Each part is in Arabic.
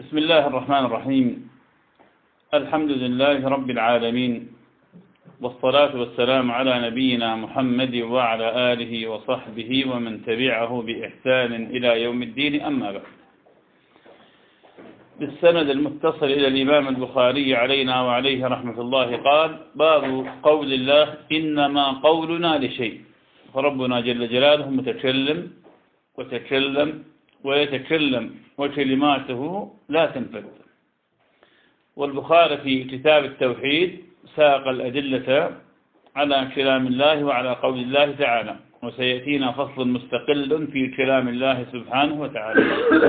بسم الله الرحمن الرحيم. الحمد لله رب العالمين، والصلاة والسلام على نبينا محمد وعلى آله وصحبه ومن تبعه بإحسان إلى يوم الدين، أما بعد. بالسند المتصل إلى الإمام البخاري علينا وعليه رحمة الله قال: باب قول الله: إنما قولنا لشيء. فربنا جل جلاله متكلم وتكلم ويتكلم وكلماته لا تنفذ. والبخاري في كتاب التوحيد ساق الأدلة على كلام الله وعلى قول الله تعالى، وسيأتينا فصل مستقل في كلام الله سبحانه وتعالى.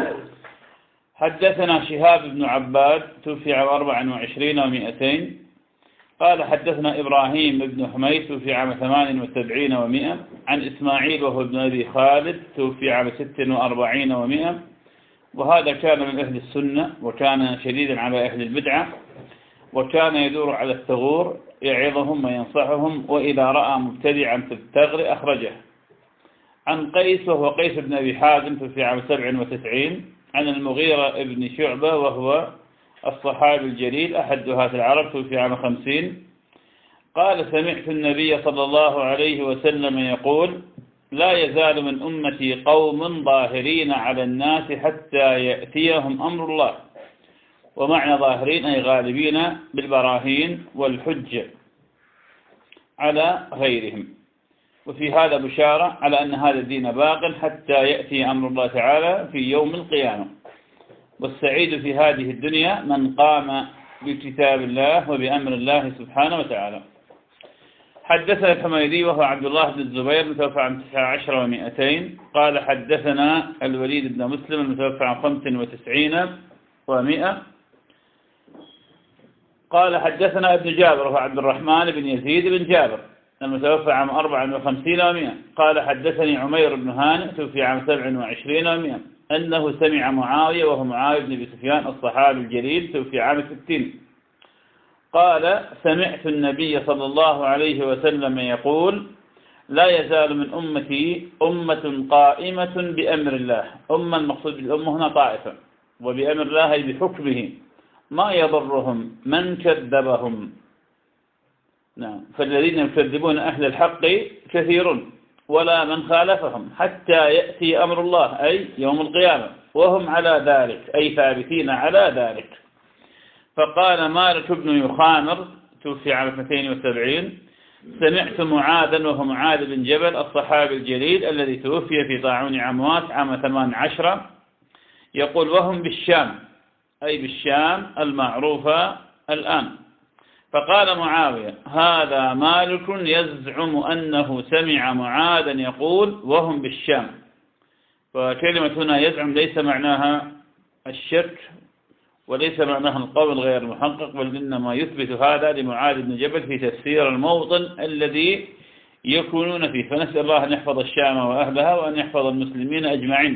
حدثنا شهاب بن عباد توفي 24 و200. قال: حدثنا إبراهيم بن حميد توفي عام 78 و100 عن إسماعيل وهو ابن أبي خالد توفي عام 46 و100. وهذا كان من أهل السنة، وكان شديدا على أهل البدعة، وكان يدور على الثغور يعظهم وينصحهم، وإذا رأى مبتدعا في الثغر أخرجه. عن قيس وهو قيس بن أبي حازم توفي عام 97 عن المغيرة بن شعبة وهو الصحابي الجليل أحد دهاة العرب توفي عام 50. قال: سمعت النبي صلى الله عليه وسلم يقول: لا يزال من أمتي قوم ظاهرين على الناس حتى يأتيهم أمر الله. ومعنى ظاهرين أي غالبين بالبراهين والحجة على غيرهم. وفي هذا بشارة على أن هذا الدين باق حتى يأتي أمر الله تعالى في يوم القيامة. والسعيد في هذه الدنيا من قام بكتاب الله وبأمر الله سبحانه وتعالى. حدثنا الحميدي وهو عبد الله بن الزبير متوفى عام 19 و200. قال: حدثنا الوليد بن مسلم المتوفى عام 95 و100. قال: حدثنا ابن جابر وهو عبد الرحمن بن يزيد بن جابر المتوفى عام 54 و100. قال: حدثني عمير بن هانئ توفي عام 27 و100 أنه سمع معاوية وهو معاوية بن أبي سفيان الصحابي الجليل توفي عام 60. قال: سمعت النبي صلى الله عليه وسلم يقول: لا يزال من أمتي أمة قائمة بأمر الله. أمة المقصود بالأمة هنا طائفة، وبأمر الله أي بحكمه، ما يضرهم من كذبهم. نعم، فالذين يكذبون أهل الحق كثير، ولا من خالفهم حتى يأتي أمر الله أي يوم القيامة وهم على ذلك أي ثابتين على ذلك. فقال مالك بن يخامر توفي عام 72: سمعت معاذا وهو معاذ بن جبل الصحابي الجليل الذي توفي في طاعون عمواس عام 18 يقول: وهم بالشام أي بالشام المعروفة الآن. فقال معاوية: هذا مالك يزعم أنه سمع معاذا يقول وهم بالشام. وكلمة هنا يزعم ليس معناها الشك وليس معناها القول غير المحقق، بل إنما يثبت هذا لمعاذ بن جبل في تفسير الموطن الذي يكونون فيه. فنسأل الله أن يحفظ الشام وأهلها وأن يحفظ المسلمين أجمعين.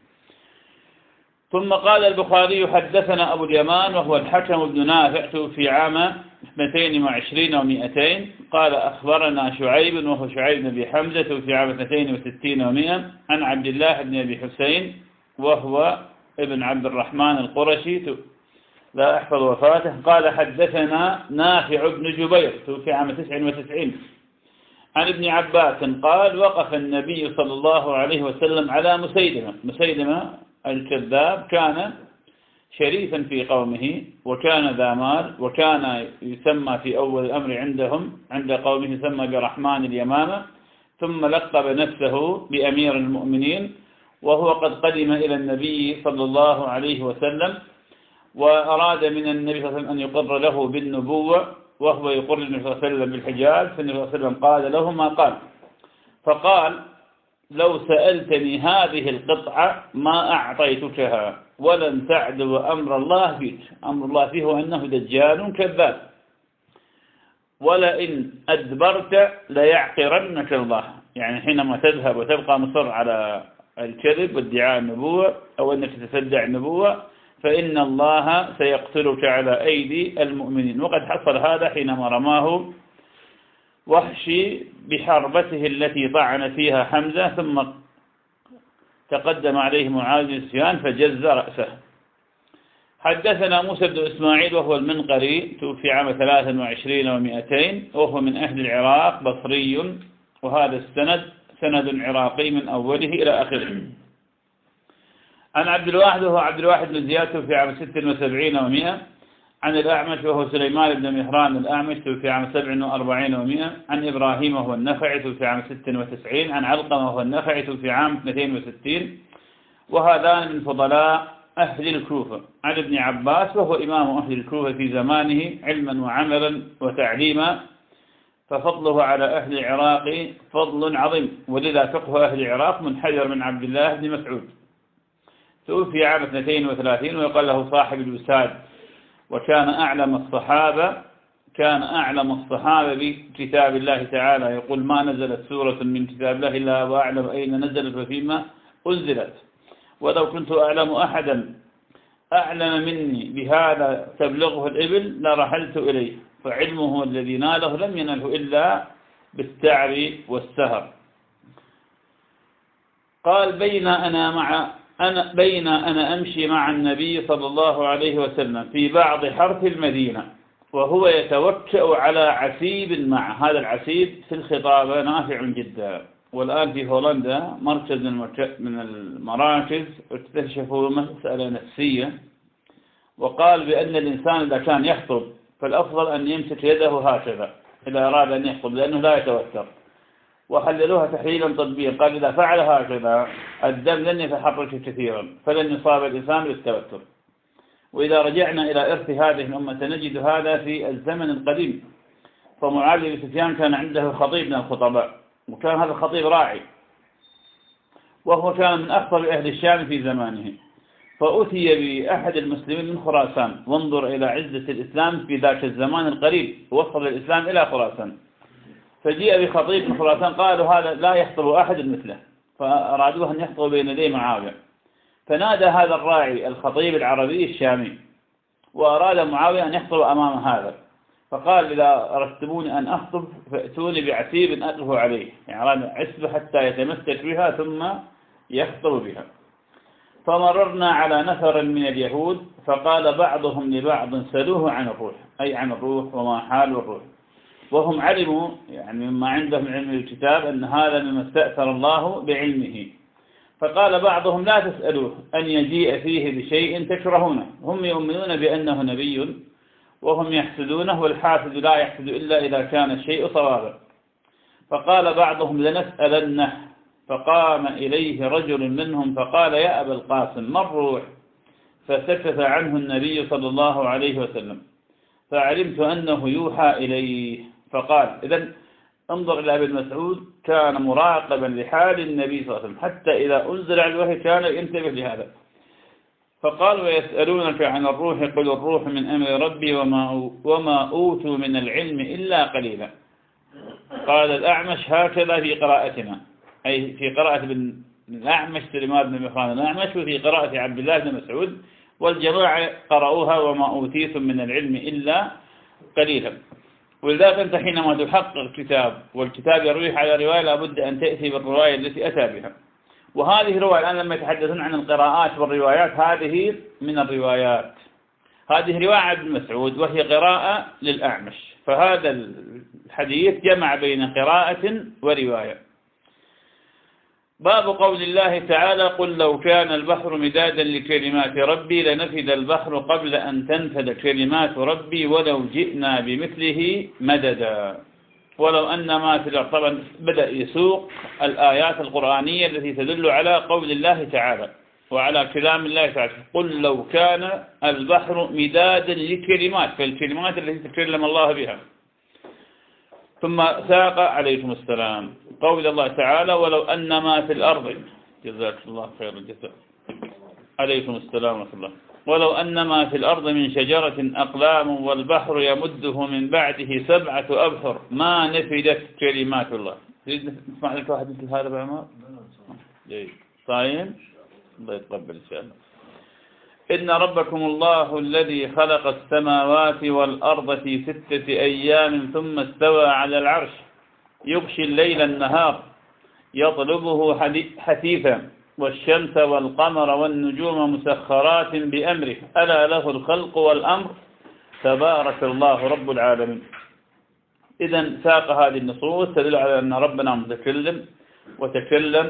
ثم قال البخاري: حدثنا أبو اليمان وهو الحكم بن نافع في عام 22 و200. قال: أخبرنا شعيب وهو شعيب بن أبي حمزة في عام 62 و100 عن عبد الله بن أبي حسين وهو ابن عبد الرحمن القرشي لا أحفظ وفاته. قال: حدثنا نافع بن جبير في عام 99 عن ابن عباس قال: وقف النبي صلى الله عليه وسلم على مسيلمة الكذاب. كان شريفا في قومه، وكان ذا مال، وكان يسمى في أول الأمر عند قومه يسمى برحمن اليمامة، ثم لقب نفسه بأمير المؤمنين، وهو قد قدم إلى النبي صلى الله عليه وسلم، وأراد من النبي صلى الله عليه وسلم أن يقر له بالنبوة، وهو يقر النبي صلى الله عليه وسلم بالحجاز. فالنبي صلى الله عليه وسلم قال له ما قال، فقال: لو سألتني هذه القطعة ما أعطيتكها ولن تعدو أمر الله فيك. أمر الله فيه هو أنه دجال كذاب، ولئن أدبرت ليعقرنك الله. يعني حينما تذهب وتبقى مصر على الكذب وادعاء النبوة أو أنك تتدعي النبوة فإن الله سيقتلك على أيدي المؤمنين. وقد حصل هذا حينما رماه وحشي بحربته التي طعن فيها حمزة، ثم تقدم عليه معاذ بن سفيان فجز رأسه. حدثنا موسى بن إسماعيل وهو المنقري، توفي عام 23 و200، وهو من أهل العراق، بصري، وهذا السند سند عراقي من أوله إلى آخره. عن عبد الواحد وهو عبد الواحد بن زياد، توفي عام 76 و100. عن الأعمش وهو سليمان بن مهران الأعمش، توفي عام 47 و100. عن إبراهيم وهو النخعي، توفي عام 96. عن علقمة وهو النخعي، توفي عام 62. وهذان من فضلاء أهل الكوفة. عن ابن عباس وهو إمام أهل الكوفة في زمانه علما وعملا وتعليما، ففضله على أهل العراق فضل عظيم، ولذا فقه أهل العراق منحدر من عبد الله بن مسعود. توفي عام 32، ويقال له صاحب الوساد، وكان أعلم الصحابة بكتاب الله تعالى. يقول: ما نزلت سورة من كتاب الله إلا وأعلم أين نزلت وفيما أنزلت، ولو كنت أعلم أحدا أعلم مني بهذا تبلغه الإبل لرحلت إليه، فعلمه الذي ناله لم ينله إلا بالتعب والسهر. قال: بين أنا أمشي مع النبي صلى الله عليه وسلم في بعض حرث المدينة، وهو يتوكأ على عسيب معه. هذا العسيب في الخطابة نافع جدا، والآن في هولندا مركز من المراكز اكتشفوا مسألة نفسية، وقال بأن الإنسان إذا كان يخطب فالأفضل أن يمسك يده هكذا إذا أراد أن يخطب، لأنه لا يتوتر، وحللوها تحليلا طبيا. قال: إذا فعل هكذا الدم لن يتحرك كثيرا، فلن يصاب الإنسان بالتوتر. وإذا رجعنا إلى إرث هذه الأمة نجد هذا في الزمن القديم. فمعاوية بن سفيان كان عنده خطيب من الخطباء، وكان هذا الخطيب راعي، وهو كان من أخطر أهل الشام في زمانه. فأتي بأحد المسلمين من خراسان، وانظر إلى عزة الإسلام في ذاك الزمان القريب، وصل الإسلام إلى خراسان. فجيء بخطيب من خراسان، قالوا: هذا لا يخطب أحد مثله، فأرادوه أن يخطب بين يدي معاوية. فنادى هذا الراعي الخطيب العربي الشامي، وأراد معاوية أن يخطب أمام هذا، فقال: إذا أردتموني أن أخطب فأتوني بعسيب أقف عليه، يعني أراد عسبة حتى يتمسك بها ثم يخطب بها. فمررنا على نفر من اليهود، فقال بعضهم لبعض: سلوه عن الروح، أي عن الروح وما حال الروح. وهم علموا، يعني مما عندهم علم الكتاب، أن هذا مما استأثر الله بعلمه. فقال بعضهم: لا تسألوه أن يجيء فيه بشيء تكرهونه. هم يؤمنون بأنه نبي وهم يحسدونه، والحاسد لا يحسد إلا إذا كان الشيء صوابا. فقال بعضهم: لنسألنه. فقام إليه رجل منهم فقال: يا أبا القاسم، ما الروح؟ فسكت عنه النبي صلى الله عليه وسلم، فعلمت أنه يوحى إليه. فقال: إذن انظر إلى ابن مسعود، كان مراقبا لحال النبي صلى الله عليه وسلم، حتى إذا أنزل على الوحي كان ينتبه لهذا. فقال: ويسألونك عن الروح، قل الروح من أمر ربي وما أوتوا من العلم إلا قليلا. قال الأعمش: هكذا في قراءتنا، أي في قراءة ابن الأعمش سليمان بن مهران الأعمش، وفي قراءة عبد الله بن مسعود، والجماعة قرأوها وما أوتيتم من العلم إلا قليلا. ولذلك أنت حينما تحقق الكتاب والكتاب يرويح على رواية لابد أن تأتي بالرواية التي أتى بها. وهذه الرواية الآن لما يتحدثون عن القراءات والروايات، هذه من الروايات، هذه رواية ابن مسعود وهي قراءة للأعمش. فهذا الحديث جمع بين قراءة ورواية. باب قول الله تعالى: قل لو كان البحر مدادا لكلمات ربي لنفد البحر قبل أن تنفد كلمات ربي ولو جئنا بمثله مددا. ولو أن ما في الأرض، طبعا بدأ يسوق الآيات القرآنية التي تدل على قول الله تعالى وعلى كلام الله تعالى. قل لو كان البحر مدادا لكلمات، فالكلمات التي تكلم الله بها. ثم ساق عليكم السلام قول الله تعالى: ولو أن ما في الأرض، جزاك الله خير الجزاء، عليكم السلام ورحمة الله، ولو أن ما في الأرض من شجرة أقلام والبحر يمده من بعده 7 أبحر ما نفدت كلمات الله. نسمع لك واحد مثل هذا بعمار؟ جيد. صايم؟ الله يتقبل إن شاء الله. إن ربكم الله الذي خلق السماوات والأرض في 6 أيام ثم استوى على العرش يغشي الليل النهار يطلبه حثيثا والشمس والقمر والنجوم مسخرات بأمره ألا له الخلق والأمر تبارك الله رب العالمين. إذن ساق هذه النصوص تدل على أن ربنا متكلم وتكلم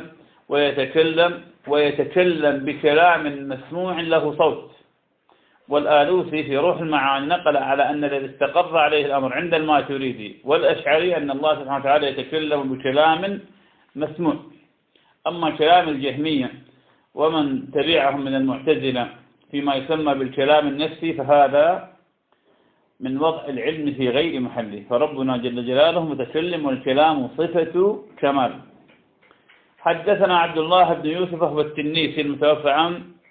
ويتكلم بكلام مسموع له صوت. والآلوسي في روح المعاني نقل على أن الذي استقر عليه الأمر عند الماتريدي والأشعري أن الله سبحانه وتعالى يتكلم بكلام مسموع. أما كلام الجهمية ومن تبعهم من المعتزلة فيما يسمى بالكلام النفسي فهذا من وضع العلم في غير محله، فربنا جل جلاله متكلم والكلام صفة كمال. حدثنا عبد الله بن يوسف هو التنيسي المتوفى عام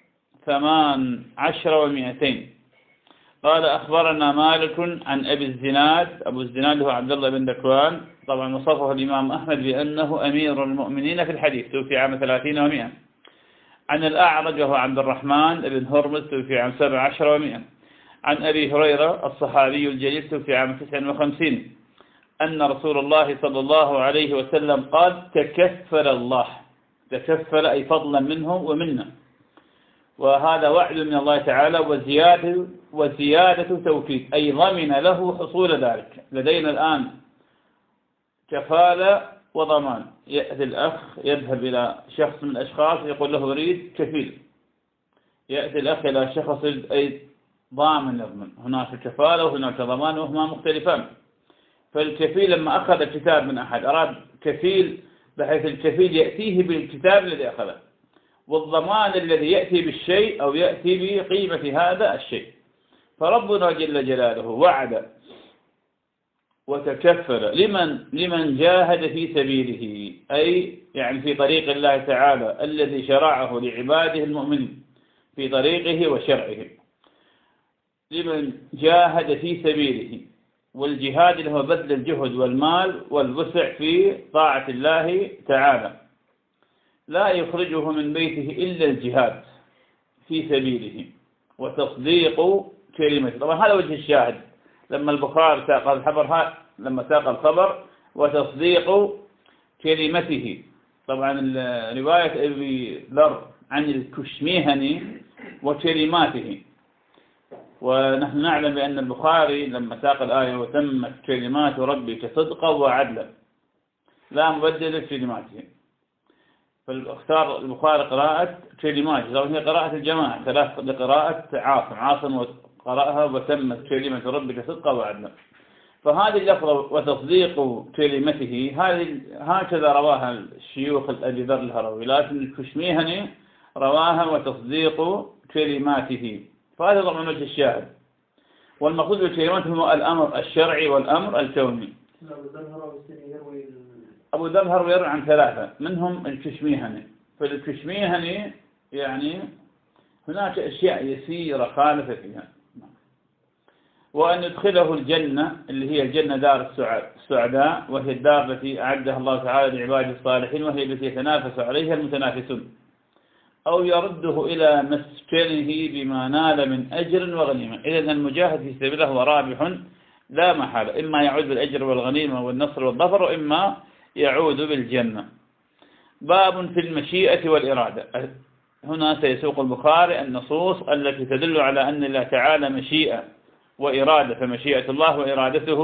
18 و200 قال أخبرنا مالك عن أبي الزناد. أبو الزناد هو عبد الله بن ذكوان، طبعا وصفه الإمام أحمد بأنه أمير المؤمنين في الحديث، توفي عام 30 و100. عن الأعرج وهو عبد الرحمن بن هرمز، توفي عام 17 و100. عن أبي هريرة الصحابي الجليل، توفي عام 59 أن رسول الله صلى الله عليه وسلم قال تكفل الله، تكفل أي فضلا منه ومنا، وهذا وعد من الله تعالى وزيادة توكيد، أي ضمن له حصول ذلك. لدينا الآن كفالة وضمان، يأتي الأخ يذهب إلى شخص من الأشخاص يقول له أريد كفيل، يأتي الأخ إلى شخص أي ضامن يضمن، هناك كفالة وهناك ضمان وهما مختلفان. فالكفيل لما أخذ الكتاب من أحد أراد كفيل بحيث الكفيل يأتيه بالكتاب الذي أخذه، والضمان الذي يأتي بالشيء أو يأتي بقيمة هذا الشيء. فربنا جل جلاله وعد وتكفل لمن جاهد في سبيله، أي يعني في طريق الله تعالى الذي شرعه لعباده المؤمنين في طريقه وشرعه، لمن جاهد في سبيله. والجهاد اللي هو بذل الجهد والمال والوسع في طاعة الله تعالى، لا يخرجه من بيته إلا الجهاد في سبيله وتصديق كلمته. طبعا هذا وجه الشاهد لما البخاري ساق الخبر وتصديق كلمته. طبعا رواية أبي ذر عن الكشميهني وكلماته، ونحن نعلم بأن البخاري لما ساق الآية وتمت كلمات ربك صدقا وعدلا لا مبدل لكلماته، فاختار البخاري قراءة كلماته، هي قراءة الجماعة، ثلاث لقراءة عاصم قرأها وتمت كلمة ربك صدقا وعدلا. فهذه اللفظة وتصديق كلمته هكذا رواها الشيوخ أبي ذر الهروي، لكن الكشميهني رواها وتصديق كلماته، فهذا طبعا وجه الشاهد. والمقصود بالكلمات هو الأمر الشرعي والأمر الكوني. أبو ذر الهروي يروي عن ثلاثة منهم الكشميهني. فالكشميهني يعني هناك أشياء يسيرة خالفة فيها، وأن يدخله الجنة اللي هي الجنة دار السعداء، وهي الدار التي أعدها الله تعالى لعباده الصالحين، وهي التي يتنافس عليها المتنافسون، أو يرده إلى مسكنه بما نال من أجر وغنيمة. إذن المجاهد في سبيل الله هو رابح لا محالة، إما يعود بالأجر والغنيمة والنصر والظفر، وإما يعود بالجنة. باب في المشيئة والإرادة. هنا سيسوق البخاري النصوص التي تدل على أن الله تعالى مشيئة وإرادة، فمشيئة الله وإرادته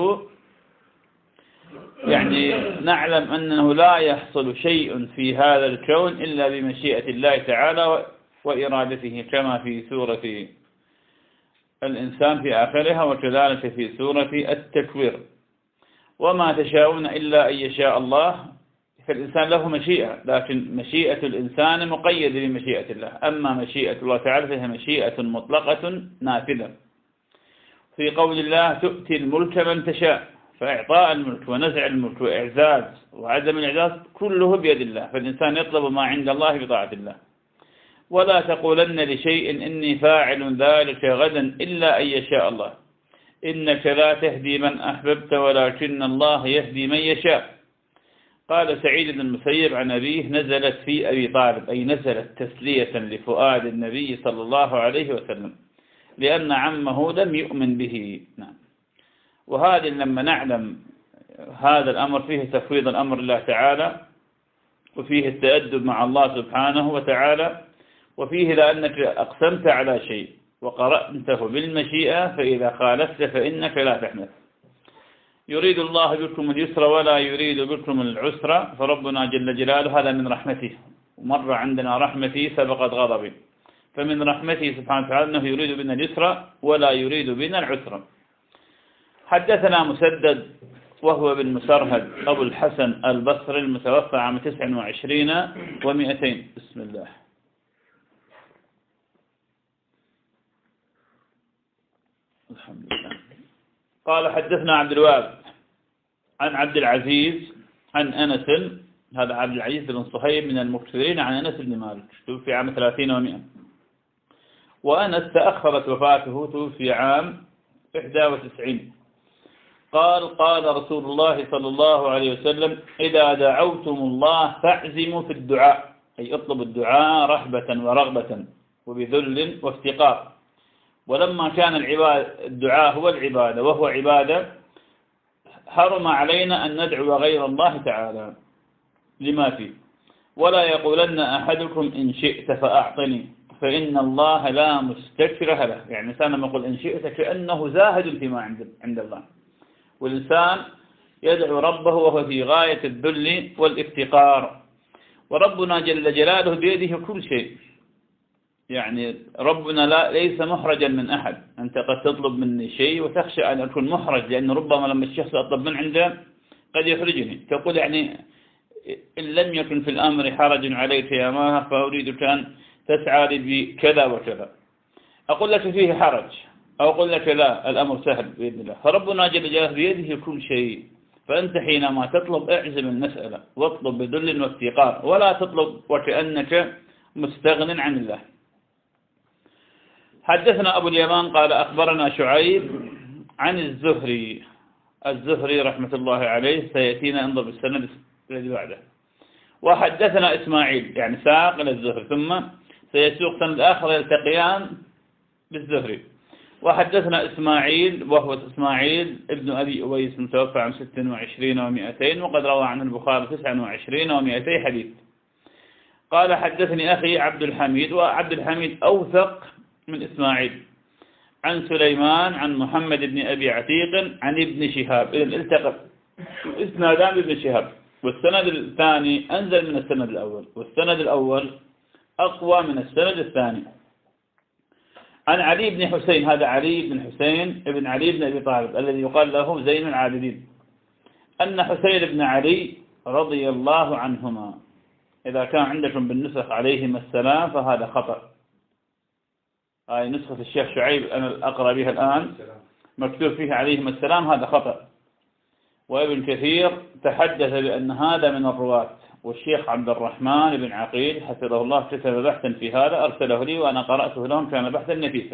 يعني نعلم أنه لا يحصل شيء في هذا الكون إلا بمشيئة الله تعالى وإرادته، كما في سورة الإنسان في آخرها، وكذلك في سورة التكوير. وما تشاءون إلا أن يشاء الله. فالإنسان له مشيئة، لكن مشيئة الإنسان مقيدة بمشيئة الله، أما مشيئة الله تعالى فهي مشيئة مطلقة نافذة. في قول الله تؤتي الملك من تشاء، فإعطاء الملك ونزع الملك وإعزاز وعدم الإعزاز كله بيد الله، فالإنسان يطلب ما عند الله بطاعة الله. ولا تقولن لشيء إني فاعل ذلك غدا إلا أن يشاء الله، إنك لا تهدي من أحببت ولكن الله يهدي من يشاء. قال سعيد بن المسيب عن أبيه نزلت في أبي طالب، أي نزلت تسلية لفؤاد النبي صلى الله عليه وسلم، لأن عمه لم يؤمن به. نعم. وهذا لما نعلم هذا الأمر فيه تفويض الأمر الله تعالى وفيه التأدب مع الله سبحانه وتعالى، وفيه لأنك أقسمت على شيء وقرأته بالمشيئة فإذا خالفت فإنك لا تحنث. يريد الله بكم اليسر ولا يريد بكم العسر، فربنا جل جلاله هذا من رحمته، ومر عندنا رحمتي سبقت غضبي، فمن رحمته سبحانه وتعالى أنه يريد بنا اليسر ولا يريد بنا العسر. حدثنا مسدد وهو بن مسرهد أبو الحسن البصري المتوفى عام 29 و200. بسم الله. الحمد لله. قال حدثنا عبد الوهاب عن عبد العزيز عن أنس، هذا عبد العزيز بن صهيب من المكثرين عن أنس بن مالك، توفي عام 30 و100. وأنس تأخرت وفاته، توفي عام 91. قال قال رسول الله صلى الله عليه وسلم: إذا دعوتم الله فاعزموا في الدعاء، أي اطلبوا الدعاء رحبة ورغبة وبذل وافتقار. ولما كان الدعاء هو العبادة وهو عبادة، حرم علينا أن ندعو غير الله تعالى لما فيه. ولا يقولن أحدكم إن شئت فأعطني فإن الله لا مستكره له. يعني الإنسان لما يقول إن شئت كأنه زاهد فيما عند الله، والإنسان يدعو ربه وهو في غاية الذل والافتقار. وربنا جل جلاله بيده كل شيء، يعني ربنا ليس محرجا من أحد. أنت قد تطلب مني شيء وتخشى أن أكون محرج، لأن ربما لما الشخص أطلب من عنده قد يحرجني، تقول يعني إن لم يكن في الأمر حرج عليك يا ماهر فأريدك أن تسعى لي بكذا وكذا، أقول لك فيه حرج أو أقول لك لا، الأمر سهل بإذن الله. فربنا جل جلاله بيده كل شيء، فأنت حينما تطلب اعزم المسألة واطلب بذل وافتقار، ولا تطلب وكأنك مستغن عن الله. حدثنا أبو اليمان قال أخبرنا شعيب عن الزهري رحمة الله عليه، سيأتينا انظر بالسند الذي بعده. وحدثنا إسماعيل، يعني ساق إلى الزهري ثم سيسوق سند آخر يلتقيان بالزهري. وحدثنا إسماعيل وهو إسماعيل ابن أبي أويس متوفى عام 26 و200، وقد روى عنه البخاري 29 و200 حديث. قال حدثني أخي عبد الحميد، وعبد الحميد أوثق من إسماعيل، عن سليمان عن محمد بن أبي عتيق عن ابن شهاب. إذن التقى إسنادان بابن شهاب، والسند الثاني أنزل من السند الأول، والسند الأول أقوى من السند الثاني. عن علي بن حسين، هذا علي بن حسين ابن علي بن أبي طالب الذي يقال له زين العابدين، أن حسين بن علي رضي الله عنهما، إذا كان عندكم بالنسخ عليهما السلام فهذا خطأ، هاي نسخة الشيخ شعيب أنا أقرأ بها الآن مكتوب فيه عليهما السلام، هذا خطأ. وابن كثير تحدث بأن هذا من الرواة، والشيخ عبد الرحمن بن عقيل حفظه الله كتب بحثا في هذا أرسله لي وأنا قرأته لهم، كان بحثا نفيسا.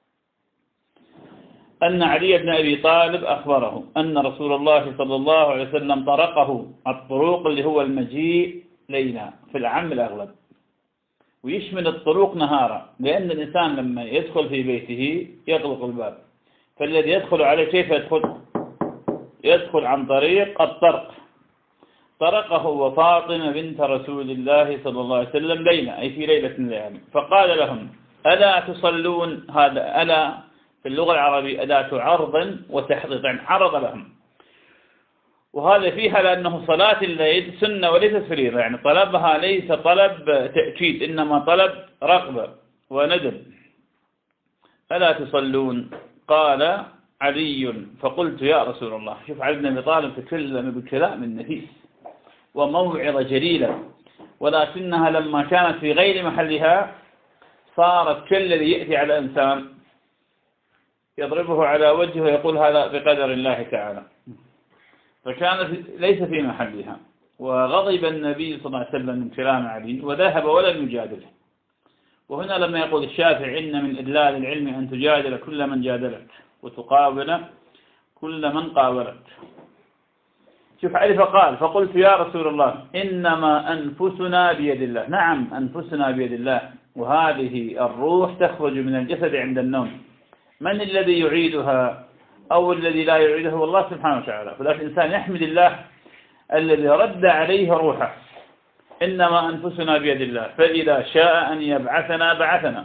أن علي بن أبي طالب أخبره أن رسول الله صلى الله عليه وسلم طرقه الطروق، اللي هو المجيء ليلا في العام الأغلب، ويشمل الطرق نهارا، لأن الإنسان لما يدخل في بيته يغلق الباب، فالذي يدخل عليه كيف يدخل عن طريق الطرق. طرقه وفاطمة بنت رسول الله صلى الله عليه وسلم ليلة، أي في ليلة من الليالي، فقال لهم: ألا تصلون؟ هذا ألا في اللغة العربية أداة عرض وتحضيض، يعني عرض لهم، وهذا فيها لأنه صلاة الليل سنة وليست فريضة، يعني طلبها ليس طلب تأكيد، إنما طلب رغبة وندب. ألا تصلون؟ قال علي: فقلت يا رسول الله. شوف علي بن أبي طالب تكلم بكلام النفيس وموعظة جليلة، ولكنها لما كانت في غير محلها صارت كالذي يأتي على إنسان يضربه على وجهه ويقول هذا بقدر الله تعالى، فكانت ليس في محلها. وغضب النبي صلى الله عليه وسلم من كلام علي وذهب ولم يجادله. وهنا لما يقول الشافعي: إن من إدلال العلم أن تجادل كل من جادلك وتقابل كل من قابلك. شوف علي فقال: فقلت يا رسول الله إنما أنفسنا بيد الله. نعم أنفسنا بيد الله، وهذه الروح تخرج من الجسد عند النوم، من الذي يعيدها أو الذي لا يعيده؟ والله سبحانه وتعالى. فلاش الإنسان يحمد الله الذي رد عليه روحه، إنما أنفسنا بيد الله، فإذا شاء أن يبعثنا بعثنا.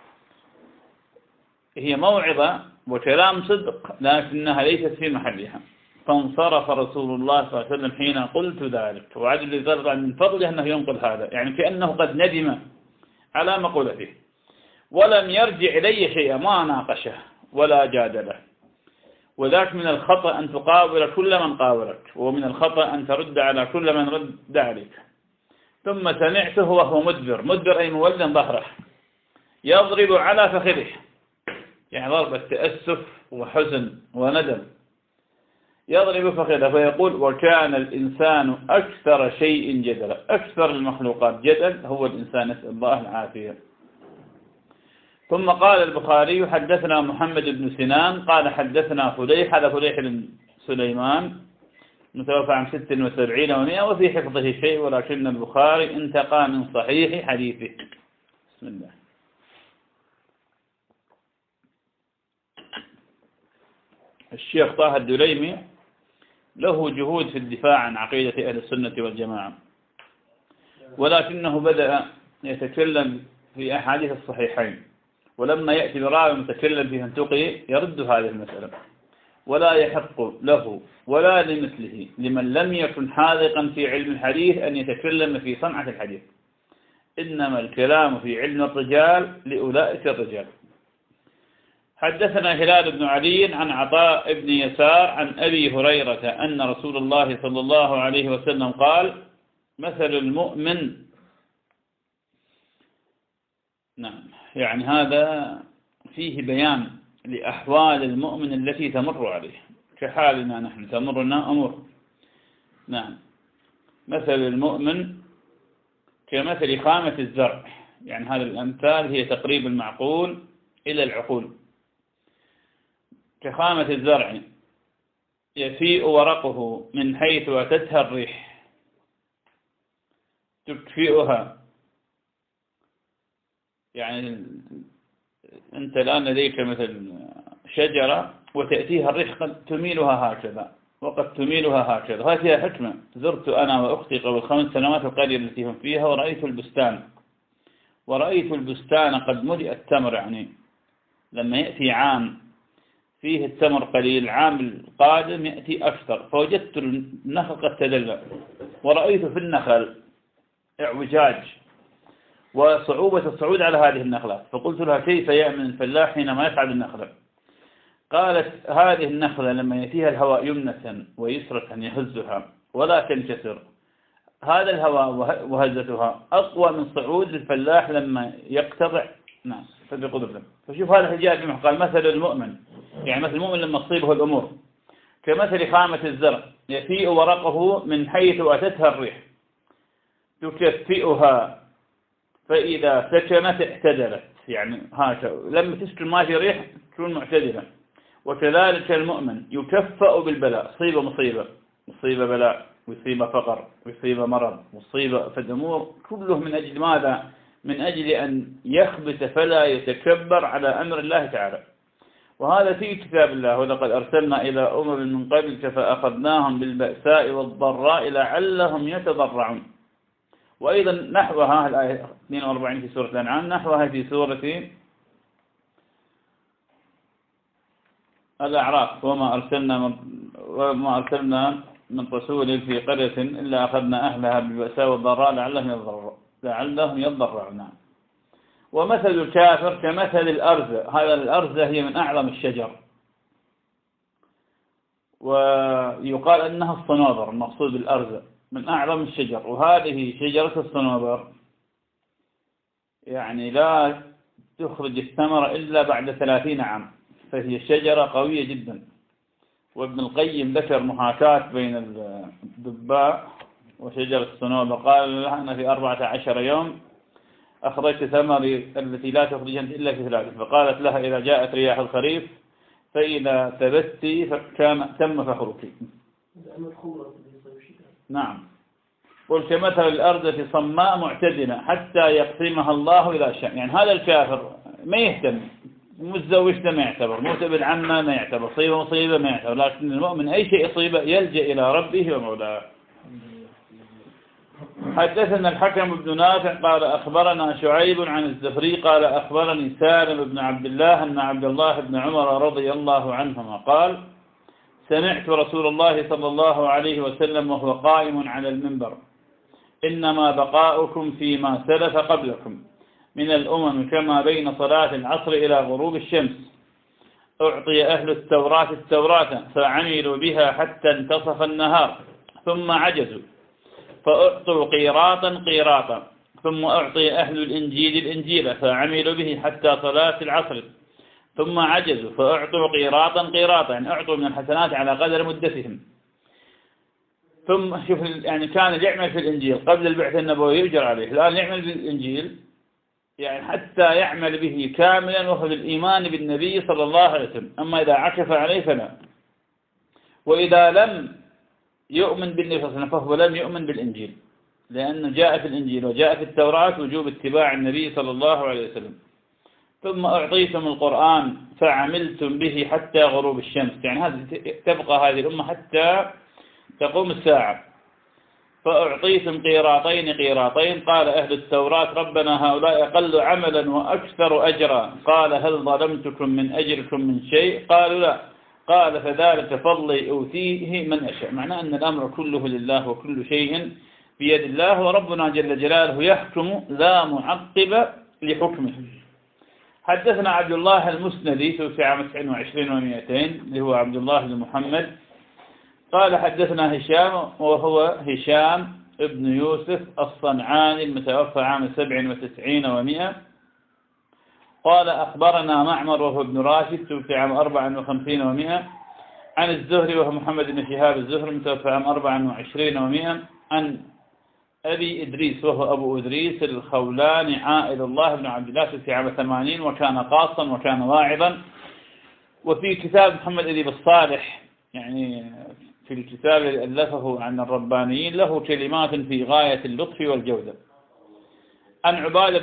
هي موعظة وكلام صدق لكنها ليست في محلها. فانصرف رسول الله صلى الله عليه وسلم حين قلت ذلك، وعدل الذرع من فضله أنه ينقل هذا، يعني كأنه قد ندم على مقولته، ولم يرجع إلي شيئا، ما ناقشه ولا جادله. وذاك من الخطأ أن تقابل كل من قابلك، ومن الخطأ أن ترد على كل من رد عليك. ثم سمعته وهو مدبر أي مولٍ ظهره، يضرب على فخذه، يعني ضربة تأسف وحزن وندم، يضرب فخذه فيقول: وكان الإنسان أكثر شيء جدلا. أكثر المخلوقات جدل هو الإنسان، نسأل الله العافية. ثم قال البخاري: حدثنا محمد بن سنان قال حدثنا فليح، هذا فليح بن سليمان متوفى عام 76 و100، وفي حفظه شيء، ولكن البخاري انتقى من صحيح حديثه. بسم الله. الشيخ طه الدليمي له جهود في الدفاع عن عقيدة أهل السنة والجماعة، ولكنه بدأ يتكلم في أحاديث الصحيحين، ولما يأتي براوي متكلم فيها انتقي يرد هذه المسألة. ولا يحق له ولا لمثله لمن لم يكن حاذقا في علم الحديث أن يتكلم في صنعة الحديث، إنما الكلام في علم الرجال لأولئك الرجال. حدثنا هلال بن علي عن عطاء بن يسار عن أبي هريرة أن رسول الله صلى الله عليه وسلم قال: مثل المؤمن، نعم، يعني هذا فيه بيان لأحوال المؤمن التي تمر عليه، كحالنا نحن تمرنا أمور. نعم، مثل المؤمن كمثل خامة الزرع، يعني هذه الأمثال هي تقريب المعقول إلى العقول. كخامة الزرع يفيء ورقه من حيث أتتها الريح، تكفئها، يعني أنت الآن لديك مثل شجرة وتأتيها الريح قد تميلها هكذا وقد تميلها هكذا. هذه فيها حكمة. زرت أنا وأختي قبل 5 سنوات القرية التي هم فيها، ورأيت البستان قد ملئ التمر، يعني لما يأتي عام فيه التمر قليل، العام القادم يأتي أكثر، فوجدت النخل قد تدلى، ورأيت في النخل اعوجاج وصعوبة الصعود على هذه النخلات، فقلت لها: كيف يأمن الفلاح حينما يصعد النخلة؟ قالت: هذه النخلة لما يأتيها الهواء يمنة ويسرة يهزها ولا تنكسر، هذا الهواء وهزتها أقوى من صعود الفلاح لما يقتطع ناس فبقدرته. فشوف هذا الحجاج قال: مثل المؤمن، يعني مثل المؤمن لما تصيبه الأمور كمثل خامة الزرع يفيء ورقه من حيث أتتها الريح، تكفئها فإذا سكنت اعتدلت، يعني هكذا لما تسكن ما في ريح تكون معتدلة. وكذلك المؤمن يكفأ بالبلاء، مصيبة بلاء، ويصيب فقر، ويصيب مرض، ويصيب فالأمور كله من أجل ماذا؟ من أجل أن يخبت فلا يتكبر على أمر الله تعالى. وهذا في كتاب الله: ولقد أرسلنا إلى من قبلك فأخذناهم بالبأساء والضراء لعلهم يتضرعون. وأيضا نحوها الآية 42 في سورة الأنعام، نحوها في سورة الأعراف: وما أرسلنا من رسول في قرية إلا أخذنا أهلها بالبأساء والضراء لعلهم يضرعون. ومثل الكافر كمثل الأرز، هذا الأرز هي من أعظم الشجر، ويقال أنها الصنوبر، المقصود بالأرز من أعظم الشجر. وهذه شجرة الصنوبر يعني لا تخرج الثمر إلا بعد 30 عام، فهي شجرة قوية جدا. وابن القيم ذكر محاكاة بين الدباء وشجرة الصنوبر، قال لها: أنا في 14 يوم أخرجت ثمري التي لا تخرج أنت إلا في 3. فقالت لها: إذا جاءت رياح الخريف فإذا ثبت تم فخرك. نعم. قل كمثل الأرض صماء معتدلة حتى يقسمها الله إلى شاء. يعني هذا الكافر ما يهتم، متزوج ما يعتبر، متبع عما ما يعتبر، مصيبة ما يعتبر، لكن المؤمن أي شيء يصيبه يلجأ إلى ربه ومولاه. حدثنا الحكم بن نافع قال أخبرنا شعيب عن الزهري قال أخبرني سالم بن عبد الله أن عبد الله بن عمر رضي الله عنهما قال سمعت رسول الله صلى الله عليه وسلم وهو قائم على المنبر إنما بقاؤكم فيما سلف قبلكم من الأمم كما بين صلاة العصر إلى غروب الشمس أعطي أهل التوراة فعملوا بها حتى انتصف النهار ثم عجزوا فأعطوا قيراطا ثم أعطي أهل الإنجيل فعملوا به حتى صلاة العصر ثم عجزوا فأعطوا قيراطا يعني أعطوا من الحسنات على قدر مدتهم. ثم شوف يعني كان يعمل في الإنجيل قبل البعثة النبوية يؤجر عليه، الآن يعمل في الإنجيل يعني حتى يعمل به كاملا وهو الإيمان بالنبي صلى الله عليه وسلم. أما إذا عكف عليه فلا، وإذا لم يؤمن بالنبي صلى الله عليه وسلم فهو لم يؤمن بالإنجيل، لأنه جاء في الإنجيل وجاء في التوراة وجوب اتباع النبي صلى الله عليه وسلم. ثم أعطيتم القرآن فعملتم به حتى غروب الشمس، يعني تبقى هذه الأمة حتى تقوم الساعة. فأعطيتم قيراطين قال أهل التوراة ربنا هؤلاء أقل عملا وأكثر أجرا. قال هل ظلمتكم من أجركم من شيء؟ قالوا لا. قال فذلك فضلي أوتيه من أشاء. معناه أن الأمر كله لله وكل شيء بيد الله، وربنا جل جلاله يحكم لا معقب لحكمه. حدثنا عبد الله المسندي توفي عام 29 و200 اللي هو عبد الله بن محمد قال حدثنا هشام وهو هشام ابن يوسف الصنعاني المتوفى عام 97 و100 قال أخبرنا معمر وهو ابن راشد توفي عام 54 و100 عن الزهري وهو محمد بن شهاب الزهري المتوفى عام 24 و100 عن أبي إدريس وهو أبو إدريس الخولاني عائد الله بن عبد الله في عام 80 وكان قاصا وكان واعظا. وفي كتاب محمد أديب الصالح يعني في الكتاب الذي ألفه عن الربانيين له كلمات في غاية اللطف والجودة. عن عبادة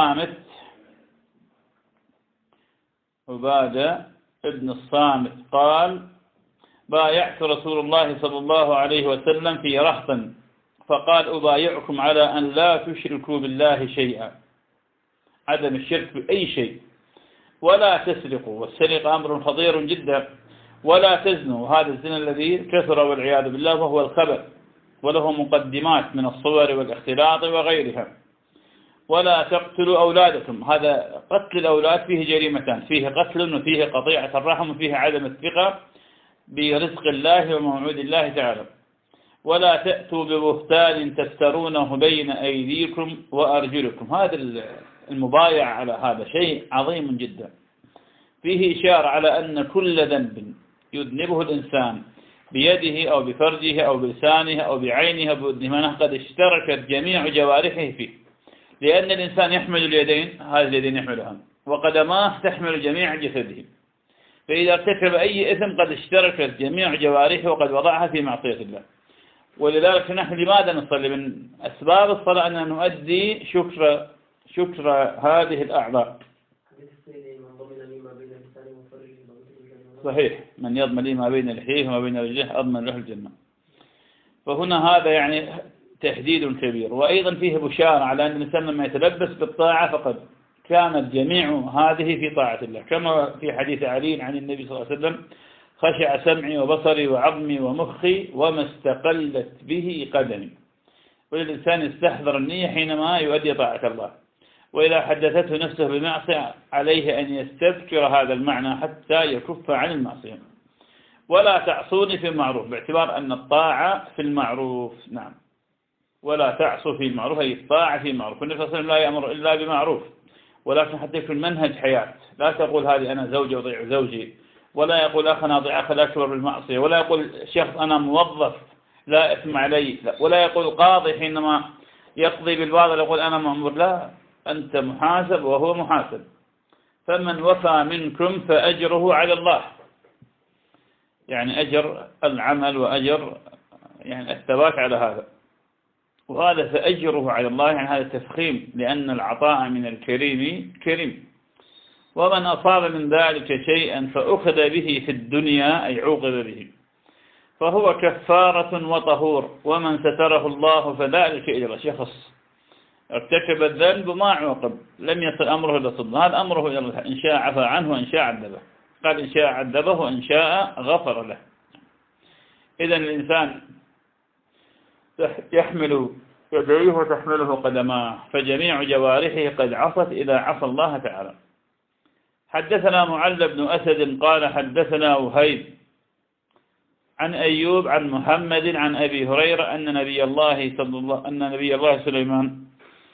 بن الصامت قال بايعت رسول الله صلى الله عليه وسلم في رهط فقال أبايعكم على أن لا تشركوا بالله شيئا، عدم الشرك بأي شيء، ولا تسرقوا، والسرقة أمر خطير جدا، ولا تزنوا، وهذا الزنا الذي كثر والعياذ بالله وهو الخبث وله مقدمات من الصور والاختلاط وغيرها، ولا تقتلوا أولادكم. هذا قتل الأولاد فيه جريمتان، فيه قتل وفيه قطيعة الرحم وفيه عدم الثقة برزق الله وموعود الله تعالى. ولا تأتوا ببهتان تفترونه بين أيديكم وأرجلكم. هذا المبايع على هذا شيء عظيم جدا، فيه إشارة على أن كل ذنب يذنبه الإنسان بيده أو بفرجه أو بلسانه أو بعينه أو بأذنه قد اشتركت جميع جوارحه فيه، لأن الإنسان يحمل اليدين، هذه اليدين يحملها، وقدماه تحمل جميع جسده، فإذا ارتكب أي إثم قد اشتركت جميع جوارحه وقد وضعها في معصية الله. ولذلك نحن لماذا نصلي؟ من أسباب الصلاة أن نؤدي شكر هذه الأعضاء. صحيح، من يضمن لي ما بين لحيه وما بين رجليه أضمن له الجنة. فهنا هذا يعني تحديد كبير. وأيضا فيه بشارة على أن الإنسان لما يتلبس بالطاعة فقد كانت جميع هذه في طاعة الله، كما في حديث علي عن النبي صلى الله عليه وسلم خشع سمعي وبصري وعظمي ومخي وما استقلت به قدمي. وللإنسان يستحضر النية حينما يؤدي طاعة الله، وإذا حدثته نفسه بمعصية عليه أن يستذكر هذا المعنى حتى يكف عن المعصية. ولا تعصوني في المعروف، باعتبار أن الطاعة في المعروف. نعم، ولا تعصوا في المعروف أي الطاعة في المعروف. والنبي صلى الله عليه وسلم لا يأمر إلا بمعروف، ولكن حتى يكون منهج حياة. لا تقول هذه أنا زوجي وضيع زوجي، ولا يقول أخنا أضيع أخي لا أكبر بالمعصية، ولا يقول شخص أنا موظف لا إثم علي، لا. ولا يقول قاضي حينما يقضي بالباطل يقول أنا مأمور، لا، أنت محاسب وهو محاسب. فمن وفى منكم فأجره على الله، يعني أجر العمل وأجر يعني الثبات على هذا. وهذا فأجره على الله يعني هذا تفخيم، لأن العطاء من الكريم كريم. ومن أصاب من ذلك شيئا فأخذ به في الدنيا أي عوقب به، فهو كفارة وطهور، ومن ستره الله فذلك إلى شخص ارتكب الذنب ما عوقب، لم يصل أمره إلى صدق، هذا أمره إلى الله، إن شاء عفى عنه وإن شاء عذبه، قال إن شاء عذبه وإن شاء غفر له. إذن الإنسان يحمل يديه وتحمله قدماه، فجميع جوارحه قد عصت إذا عصى الله تعالى. حدثنا معل بن أسد قال حدثنا وهيب عن أيوب عن محمد عن أبي هريرة أن نبي الله سليمان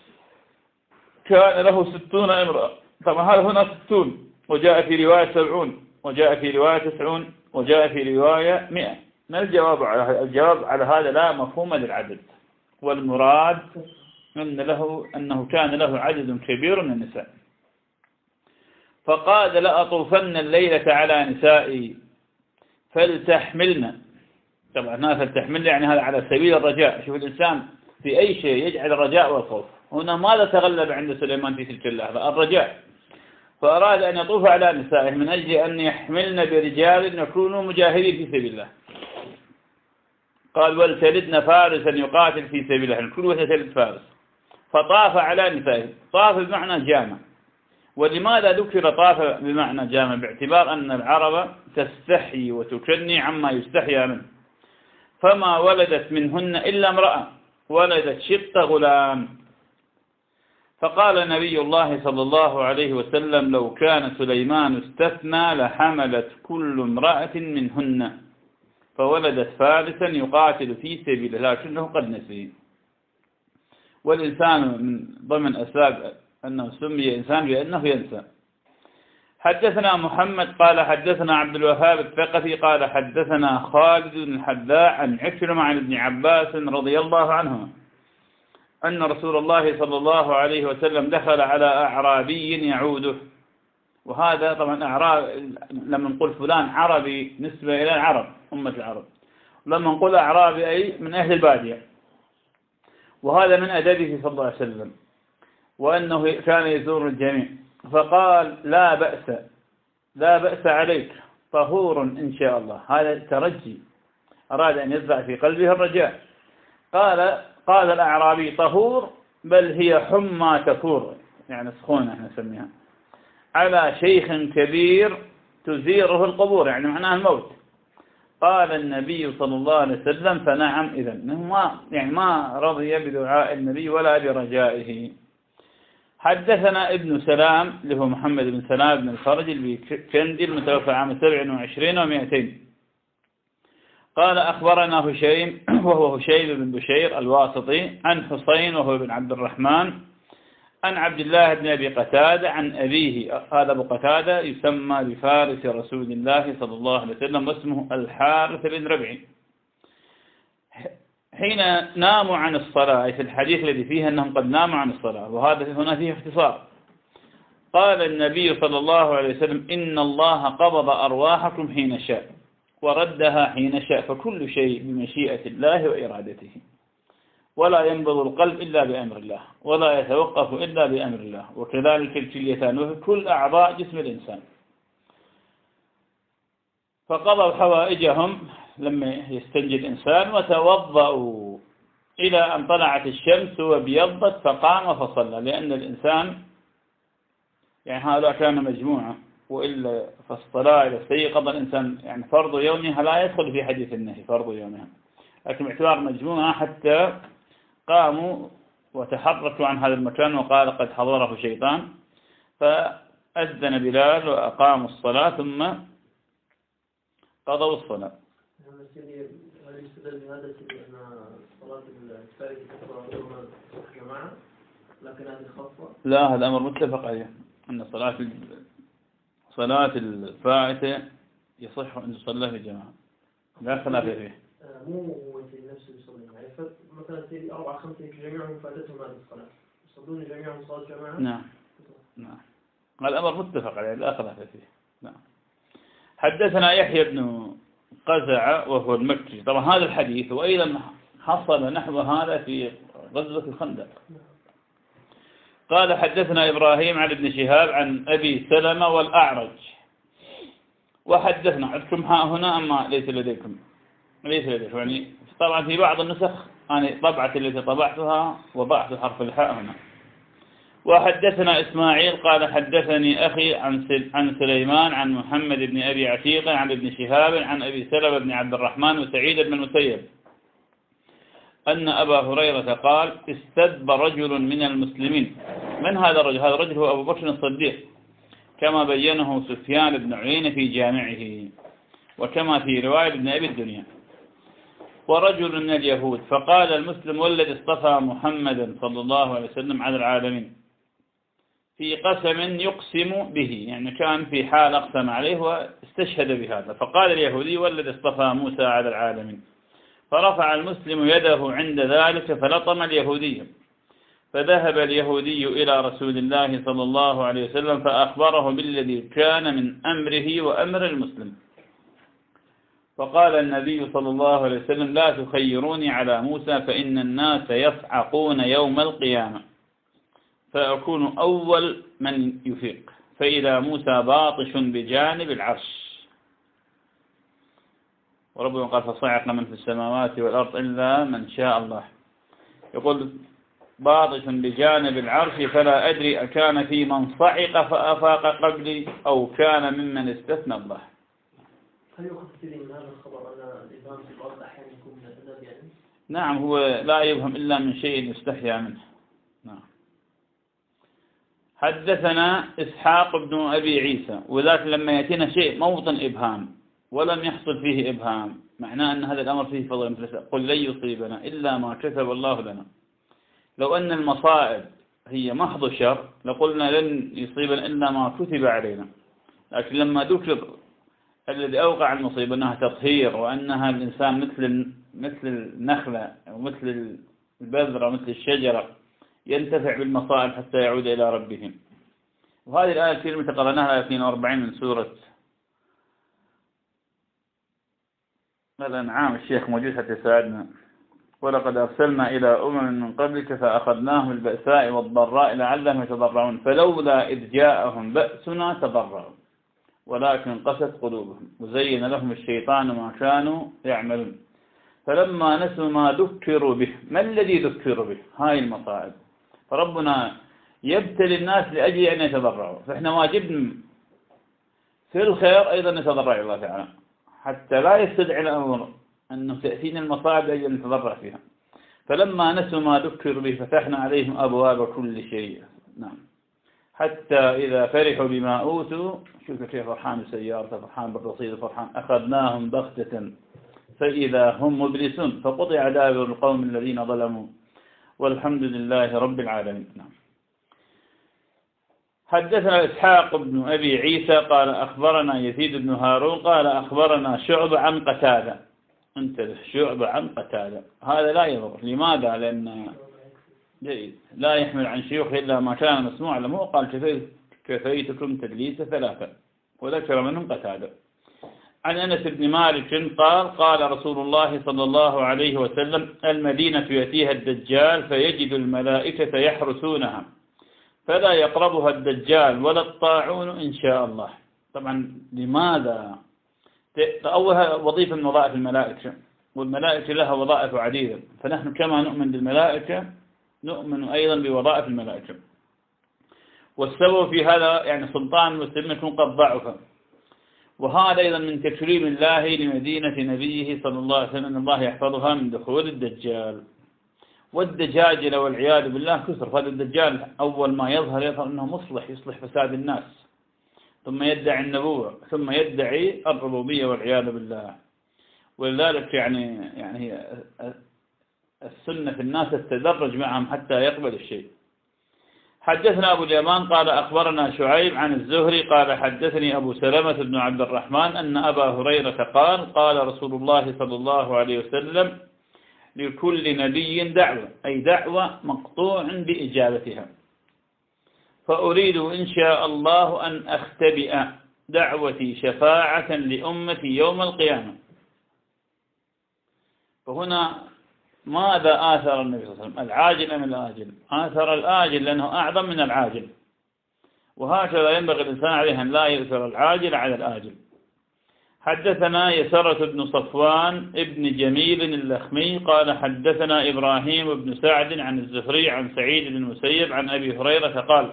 كان له 60 امرأة. طبعا هذا هنا 60، وجاء في رواية 70، وجاء في رواية 90، وجاء في رواية 100. ما الجواب على هذا لا مفهوم للعدد، والمراد أنه كان له عدد كبير من النساء. فقال لأطوفن الليلة على نسائي فلتحملنا. طبعا هذا فلتحمل يعني هذا على سبيل الرجاء. شوف الإنسان في أي شيء يجعل الرجاء والخوف. هنا ماذا تغلب عند سليمان في تلك اللحظة؟ الرجاء. فأراد أن يطوف على نسائه من أجل أن يحملن برجال يكونوا مجاهدين في سبيل الله. قال ولتلدن فارسا يقاتل في سبيل الله، كل واحدة تلد فارس. فطاف على نسائه. طاف بمعنى جامع. ولماذا ذكر طاف بمعنى جامع؟ باعتبار أن العرب تستحي وتكني عما يستحيا منه، فما ولدت منهن إلا امرأة ولدت شق غلام. فقال نبي الله صلى الله عليه وسلم لو كان سليمان استثنى لحملت كل امرأة منهن فولدت فارسا يقاتل في سبيل الله، لكنه قد نسي. والإنسان من ضمن أسباب أنه سمي إنسان بأنه ينسى. حدثنا محمد قال حدثنا عبد الوهاب الثقفي قال حدثنا خالد الحذاء عن عكرمة عن ابن عباس رضي الله عنهما أن رسول الله صلى الله عليه وسلم دخل على أعرابي يعوده. وهذا طبعا أعراب، لما نقول فلان عربي نسبة إلى العرب أمة العرب، لما نقول أعرابي أي من أهل البادية. وهذا من أدبه صلى الله عليه وسلم، وأنه كان يزور الجميع. فقال لا بأس عليك طهور إن شاء الله. هذا ترجي، أراد أن يزرع في قلبه الرجاء. قال الأعرابي طهور بل هي حمى تفور، يعني سخونة احنا نسميها، على شيخ كبير تزيره القبور، يعني معناه الموت. قال النبي صلى الله عليه وسلم فنعم. إذن ما رضي بدعاء النبي ولا برجائه. حدثنا ابن سلام اللي هو محمد بن سلام بن الفرج البيكندي المتوفى عام 27 و200. قال أخبرنا هشيم وهو هشيم بن بشير الواسطي عن حسين وهو بن عبد الرحمن عن عبد الله بن أبي قتادة عن أبيه. هذا أبو قتادة يسمى بفارس رسول الله صلى الله عليه وسلم واسمه الحارث بن ربعي. حين ناموا عن الصلاة، في الحديث الذي فيه أنهم قد ناموا عن الصلاة، وهذا هنا فيه اختصار. قال النبي صلى الله عليه وسلم إن الله قبض أرواحكم حين شاء وردها حين شاء، فكل شيء بمشيئة الله وإرادته، ولا ينبض القلب إلا بأمر الله، ولا يتوقف إلا بأمر الله، وكذلك الكليتان وكل أعضاء جسم الإنسان. فقضوا حوائجهم لما يستنجي الإنسان وتوضأوا إلى أن طلعت الشمس وبيضت فقام فصلى، لأن الإنسان يعني هذا كان مجموعة، وإلا فالصلاة إذا استيقظ الإنسان يعني فرض يومها لا يدخل في حديث النهي فرض يومها، لكن باعتبار مجموعة حتى قاموا وتحركوا عن هذا المكان وقال قد حضره شيطان، فأذن بلال وأقاموا الصلاة ثم قضوا الصلاة. هل يستدل بهذا أن صلاة الفائت تكون جماعة لكن هذه خاصة؟ لا، هذا أمر متفق عليه أن صلاة الفائتة يصح أن تصلى في جماعة لا خلاف فيه. مو هو نفسه يصلي يعني مثلا 4-5 جميعهم فاتتهم هذه الصلاة يصلون جميعهم صلاة جماعة؟ نعم الأمر متفق عليه لا خلاف فيه. نعم. حدثنا يحيى بن قزع وهو المكي. طبعا هذا الحديث وأيضا حصل نحو هذا في غزوة الخندق. قال حدثنا إبراهيم عن ابن شهاب عن أبي سلمة والأعرج. وحدثنا عندكم هنا أما ليس لديكم ليس لديه يعني. طبعا في بعض النسخ أنا طبعة التي طبعتها وضعت حرف الحاء هنا. وحدثنا إسماعيل قال حدثني أخي عن سليمان عن محمد بن أبي عتيق عن ابن شهاب عن أبي سلمة بن عبد الرحمن وسعيد بن المسيب أن أبا هريرة قال استدب رجل من المسلمين. من هذا الرجل؟ هذا الرجل هو أبو بكر الصديق كما بينه سفيان بن عيينة في جامعه وكما في رواية ابن أبي الدنيا. ورجل من اليهود فقال المسلم والذي اصطفى محمدا صلى الله عليه وسلم على العالمين في قسم يقسم به، يعني كان في حال أقسم عليه واستشهد بهذا. فقال اليهودي والذي اصطفى موسى على العالمين، فرفع المسلم يده عند ذلك فلطم اليهودي. فذهب اليهودي إلى رسول الله صلى الله عليه وسلم فأخبره بالذي كان من أمره وأمر المسلم. فقال النبي صلى الله عليه وسلم لا تخيروني على موسى فإن الناس يصعقون يوم القيامة فأكون أول من يفيق، فإذا موسى باطش بجانب العرش. وربنا قال فصعق من في السماوات والأرض إلا من شاء الله. يقول باطش بجانب العرش فلا أدري أكان في من صعق فأفاق قبلي أو كان ممن استثنى الله. هل يؤخذ من هذا الخبر أن الإبهام في بعض الأحيان يكون من الأدب يعني؟ نعم، هو لا يفهم إلا من شيء يستحيا منه. نعم. حدثنا إسحاق بن أبي عيسى، وذاك لما يأتينا شيء موطن إبهام ولم يحصل فيه إبهام معناه أن هذا الأمر فيه فضل. قل لن يصيبنا إلا ما كتب الله لنا. لو أن المصائب هي محض شر لقلنا لن يصيبنا إلا ما كتب علينا، لكن لما ذكر الذي أوقع المصيبة أنها تطهير وأنها الإنسان مثل النخلة ومثل البذرة ومثل الشجرة ينتفع بالمصائب حتى يعود إلى ربهم. وهذه الآية الكريمة قرأناها الآية 42 من سورة الأنعام. الشيخ موجود حتى يساعدنا. ولقد أرسلنا إلى من قبلك فأخذناهم البأساء والضراء لعلهم يتضرعون فلولا إذ جاءهم بأسنا تضرعوا ولكن قست قلوبهم وزين لهم الشيطان ما كانوا يعملون فلما نسوا ما ذكروا به. ما الذي ذكروا به؟ هاي المصائب. فربنا يبتلي الناس لأجل أن يتضرعوا، فإحنا واجبنا في الخير أيضا نتضرع إلى الله تعالى حتى لا يستدعي الأمر أنه تأتينا المصائب لأجل أن نتضرع فيها. فلما نسوا ما ذكروا به فتحنا عليهم أبواب كل شيء. نعم. حتى إذا فرحوا بما أوتوا، شوف كيف فرحان بسيارته، فرحان بالرصيد، فرحان، أخذناهم بغتة فإذا هم مبلسون فقطع دابر القوم الذين ظلموا والحمد لله رب العالمين. نعم. حدثنا إسحاق بن أبي عيسى قال أخبرنا يزيد بن هارون قال أخبرنا شعبة عن قتادة. انتبه، شعبة عن قتادة هذا لا يضر. لماذا؟ لأن جيد لا يحمل عن شيوخ إلا ما كان مسموع له. قال كفيتكم تدليس ثلاثة وذكر منهم قتادة. عن أنس بن مالك قال قال رسول الله صلى الله عليه وسلم المدينة يأتيها الدجال فيجد الملائكة يحرسونها فلا يقربها الدجال ولا الطاعون إن شاء الله. طبعا لماذا؟ أولها وظيفة من وظائف الملائكة، والملائكة لها وظائف عديدة، فنحن كما نؤمن بالملائكة نؤمن أيضا بوظائف الملائكة. والسبب في هذا يعني سلطان المسلمين يكون قد ضعف، وهذا أيضا من تكريم الله لمدينة نبيه صلى الله عليه وسلم أن الله يحفظها من دخول الدجال. والدجاجلة والعياذ بالله كثر. هذا الدجال أول ما يظهر أنه مصلح، يصلح فساد الناس، ثم يدعي النبوة، ثم يدعي الربوبية والعياذ بالله. ولذلك يعني السنة في الناس تتدرج معهم حتى يقبل الشيء. حدثنا أبو اليمان قال أخبرنا شعيب عن الزهري قال حدثني أبو سلمة بن عبد الرحمن أن أبا هريرة قال قال رسول الله صلى الله عليه وسلم لكل نبي دعوة، أي دعوة مقطوع بإجابتها، فأريد إن شاء الله أن أختبئ دعوتي شفاعة لأمتي يوم القيامة. فهنا ماذا آثر النبي صلى الله عليه وسلم؟ العاجل أم الآجل؟ آثر الآجل لأنه أعظم من العاجل، وهكذا ينبغي الإنسان عليه أن لا يؤثر العاجل على الآجل. حدثنا يسرة بن صفوان ابن جميل اللخمي قال حدثنا إبراهيم بن سعد عن الزهري عن سعيد بن المسيب عن أبي هريرة قال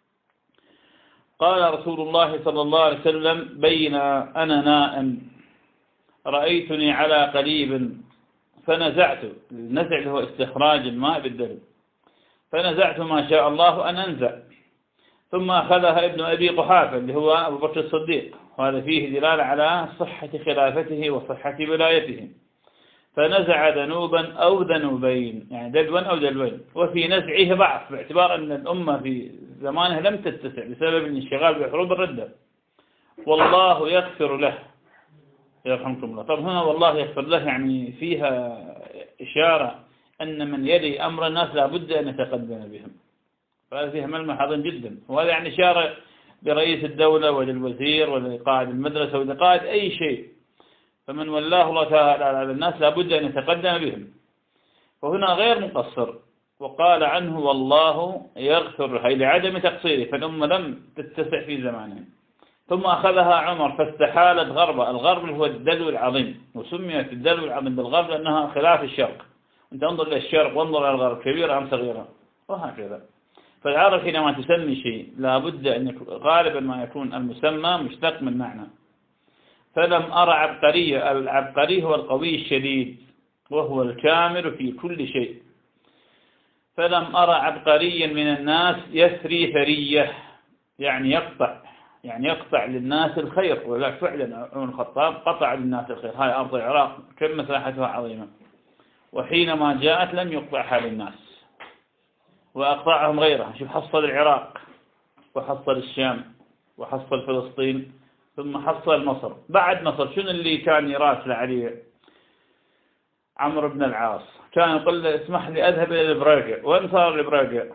قال رسول الله صلى الله عليه وسلم بين أنا نائم رأيتني على قليب فنزعت، النزع هو استخراج الماء بالدلو، فنزعت ما شاء الله أن أنزع، ثم أخذها ابن أبي قحافة اللي هو أبو بكر الصديق، وهذا فيه دلالة على صحة خلافته وصحة ولايته، فنزع ذنوبا أو ذنوبين، يعني دلوا أو دلوين، وفي نزعه ضعف باعتبار أن الأمة في زمانه لم تتسع بسبب الانشغال بحروب الردة، والله يغفر له يرحمكم الله. طب هنا والله يغفر له يعني فيها إشارة أن من يلي أمر الناس لابد أن يتقدم بهم، فهذا فيها ملمح عظيم جدا، وهذا يعني إشارة لرئيس الدولة وللوزير ولقائد المدرسة ولقائد أي شيء، فمن ولاه الله تعالى على الناس لابد أن يتقدم بهم، فهنا غير مقصر، وقال عنه والله يغفر هي لعدم تقصيره، فالأمة لم تتسع في زمانهم. ثم أخذها عمر فاستحالت غربا، الغرب هو الدلو العظيم، وسميت الدلو العظيم بالغرب لأنها خلاف الشرق، أنت انظر إلى الشرق وانظر إلى الغرب كبيرة أم صغيرة وهكذا. فالعرب حينما تسمي شيء لابد أن يكون غالبا ما يكون المسمى مشتق من معنى. فلم أرى عبقرية، العبقري هو القوي الشديد وهو الكامل في كل شيء، فلم أرى عبقريا من الناس يثري ثرية، يعني يقطع للناس الخير، ولا فعلا عمر الخطاب قطع للناس الخير. هاي أرض العراق كم مساحتها عظيمة، وحينما جاءت لم يقطعها للناس وأقطعهم غيرها. شوف حصل العراق وحصل الشام وحصل فلسطين ثم حصل مصر. بعد مصر شنو اللي كان يراسل عليه؟ عمرو بن العاص كان يقول له اسمح لي أذهب إلى البراجع. وين صار البراجع؟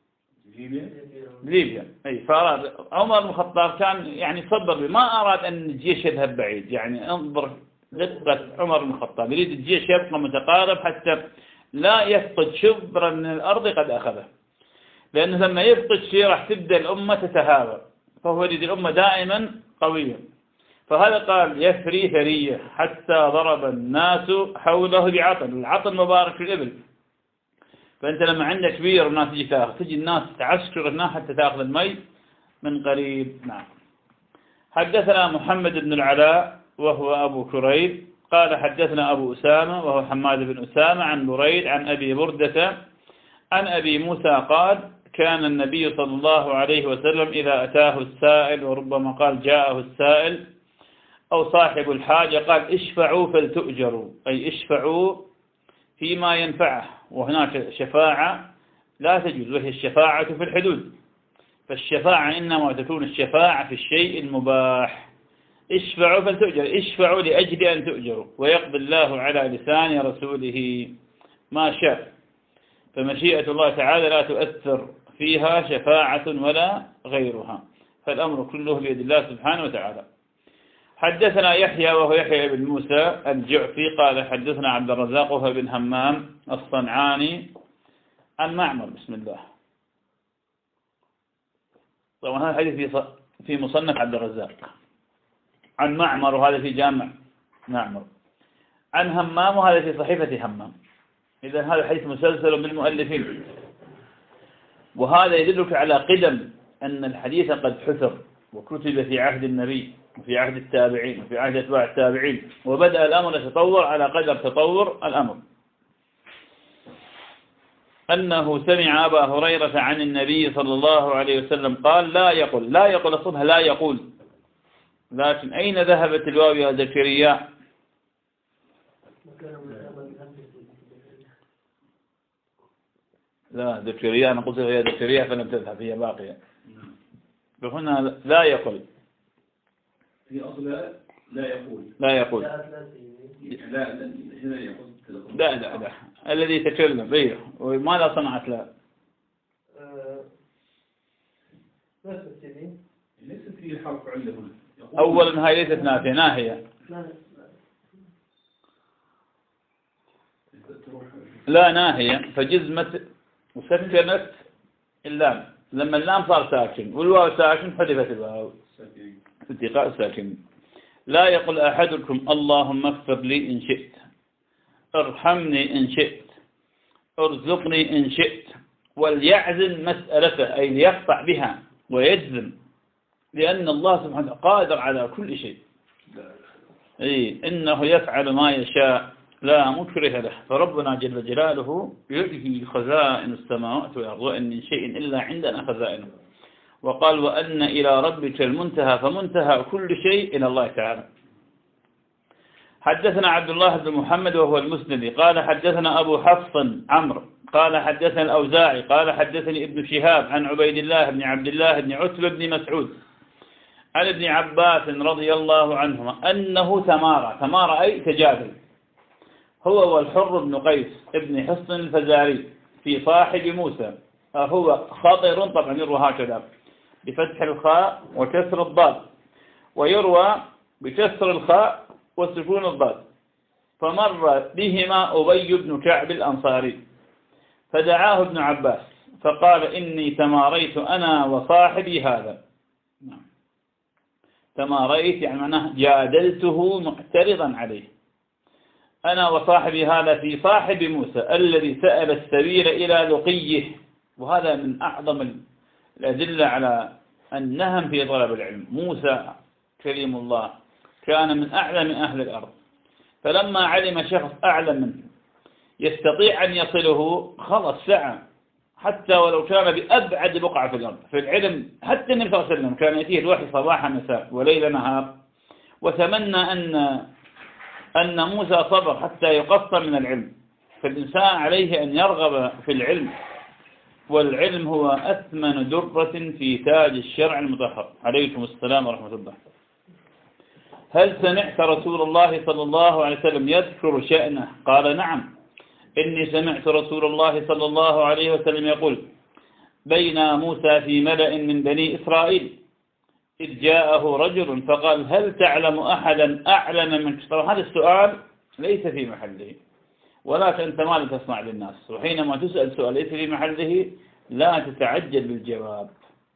ليبيا. أي فأراد عمر بن الخطاب كان يعني صبر، ما أراد أن الجيش يذهب بعيد، يعني انظر دقة عمر بن الخطاب، يريد الجيش يبقى متقارب حتى لا يفقد شبرا من الأرض قد أخذه، لأنه لما يفقد شيء راح تبدأ الأمة تتهاوى، فهو يريد الأمة دائما قوية. فهذا قال يثري ثرية حتى ضرب الناس حوله بعطل، العطل مبارك في الإبل، فأنت لما عندك بير والناس تجي تاخذ، تجي الناس تعسكر هناك حتى تاخذ المي من قريب. نعم. حدثنا محمد بن العلاء وهو أبو كريب قال حدثنا أبو أسامة وهو حماد بن أسامة عن بريد عن أبي بردة عن أبي موسى قال كان النبي صلى الله عليه وسلم إذا أتاه السائل، وربما قال جاءه السائل أو صاحب الحاجة، قال اشفعوا فلتؤجروا، أي اشفعوا فيما ينفعه، وهناك شفاعة لا تجوز وهي الشفاعة في الحدود، فالشفاعة إنما تكون الشفاعة في الشيء المباح. اشفعوا فلتؤجروا، اشفعوا لأجل أن تؤجروا، ويقضي الله على لسان رسوله ما شاء، فمشيئة الله تعالى لا تؤثر فيها شفاعة ولا غيرها، فالأمر كله بيد الله سبحانه وتعالى. حدثنا يحيى وهو يحيى بن موسى الجعفي قال حدثنا عبد الرزاق وهو بن همام الصنعاني عن معمر. بسم الله. طبعا هذا الحديث في مصنف عبد الرزاق عن معمر، وهذا في جامع معمر، عن همام وهذا في صحيفة همام. إذا هذا الحديث مسلسل بالمؤلفين، وهذا يدلك على قدم أن الحديث قد حثر وكتب في عهد النبي وفي عهد التابعين وفي عهد أتباع التابعين، وبدأ الأمر يتطور على قدر تطور الأمر. أنه سمع أبا هريرة عن النبي صلى الله عليه وسلم قال لا يقول الصبح لا يقول، لكن أين ذهبت الواو يا زكريا؟ لا زكريا، أنا قلت يا زكريا فلم تذهب، هي باقية. فهنا لا يقول، في أصل لا يقول لا الذي تكلم به. وماذا صنعت لا؟ ليست في حرف علة هنا. أولا هاي ليست نافية، ناهية. لا ناهية، فجزمت وسكنت اللام، لما اللام صار ساكن والواو ساكن حذفت الواو اتقاء ساكن. لا يقول أحدكم اللهم اغفر لي إن شئت، ارحمني إن شئت، ارزقني إن شئت، وليعزم مسألته، أي ليقطع بها ويجزم، لأن الله سبحانه قادر على كل شيء، إنه يفعل ما يشاء لا مكره له. فربنا جل جلاله يؤتي خزائن السماوات والأرض وإن من شيء إلا عندنا خزائنه. وقال وأن إلى ربك المنتهى، فمنتهى كل شيء إلى الله تعالى. حدثنا عبد الله بن محمد وهو المسندي قال حدثنا أبو حفص عمرو قال حدثنا الأوزاعي قال حدثني ابن شهاب عن عبيد الله بن عبد الله بن عتبة بن مسعود عن ابن عباس رضي الله عنهما أنه تمارى أي تجادل هو والحر بن قيس ابن حصن الفزاري في صاحب موسى. هو خطر، طبعا يروى هكذا بفتح الخاء وكسر الضاد، ويروى بكسر الخاء وسكون الضاد. فمر بهما أبي بن كعب الأنصاري فدعاه ابن عباس فقال إني تماريت أنا وصاحبي هذا. تماريت يعني معناه جادلته معترضا عليه، أنا وصاحبي هذا في صاحب موسى الذي سأل السبيل إلى لقيه. وهذا من أعظم الأدلة على النهم في طلب العلم. موسى كريم الله كان من أعلم أهل الأرض، فلما علم شخص أعلم منه يستطيع أن يصله خلص سعى، حتى ولو كان بأبعد بقعة في الأرض في العلم. حتى النبي صلى الله عليه وسلم كان يأتيه الوحي صباحا مساء وليل نهار، وتمنى أن موسى صبر حتى يقصر من العلم. فالإنسان عليه أن يرغب في العلم، والعلم هو أثمن درة في تاج الشرع المطهر. عليكم السلام ورحمة الله. هل سمعت رسول الله صلى الله عليه وسلم يذكر شأنه؟ قال نعم، إني سمعت رسول الله صلى الله عليه وسلم يقول بين موسى في ملأ من بني إسرائيل إذ جاءه رجل فقال هل تعلم أحدا أعلم منك؟ طبعا هذا السؤال ليس في محله، ولكن أنت ما لا تسمع للناس، وحينما تسأل سؤال ليس في محله لا تتعجل بالجواب.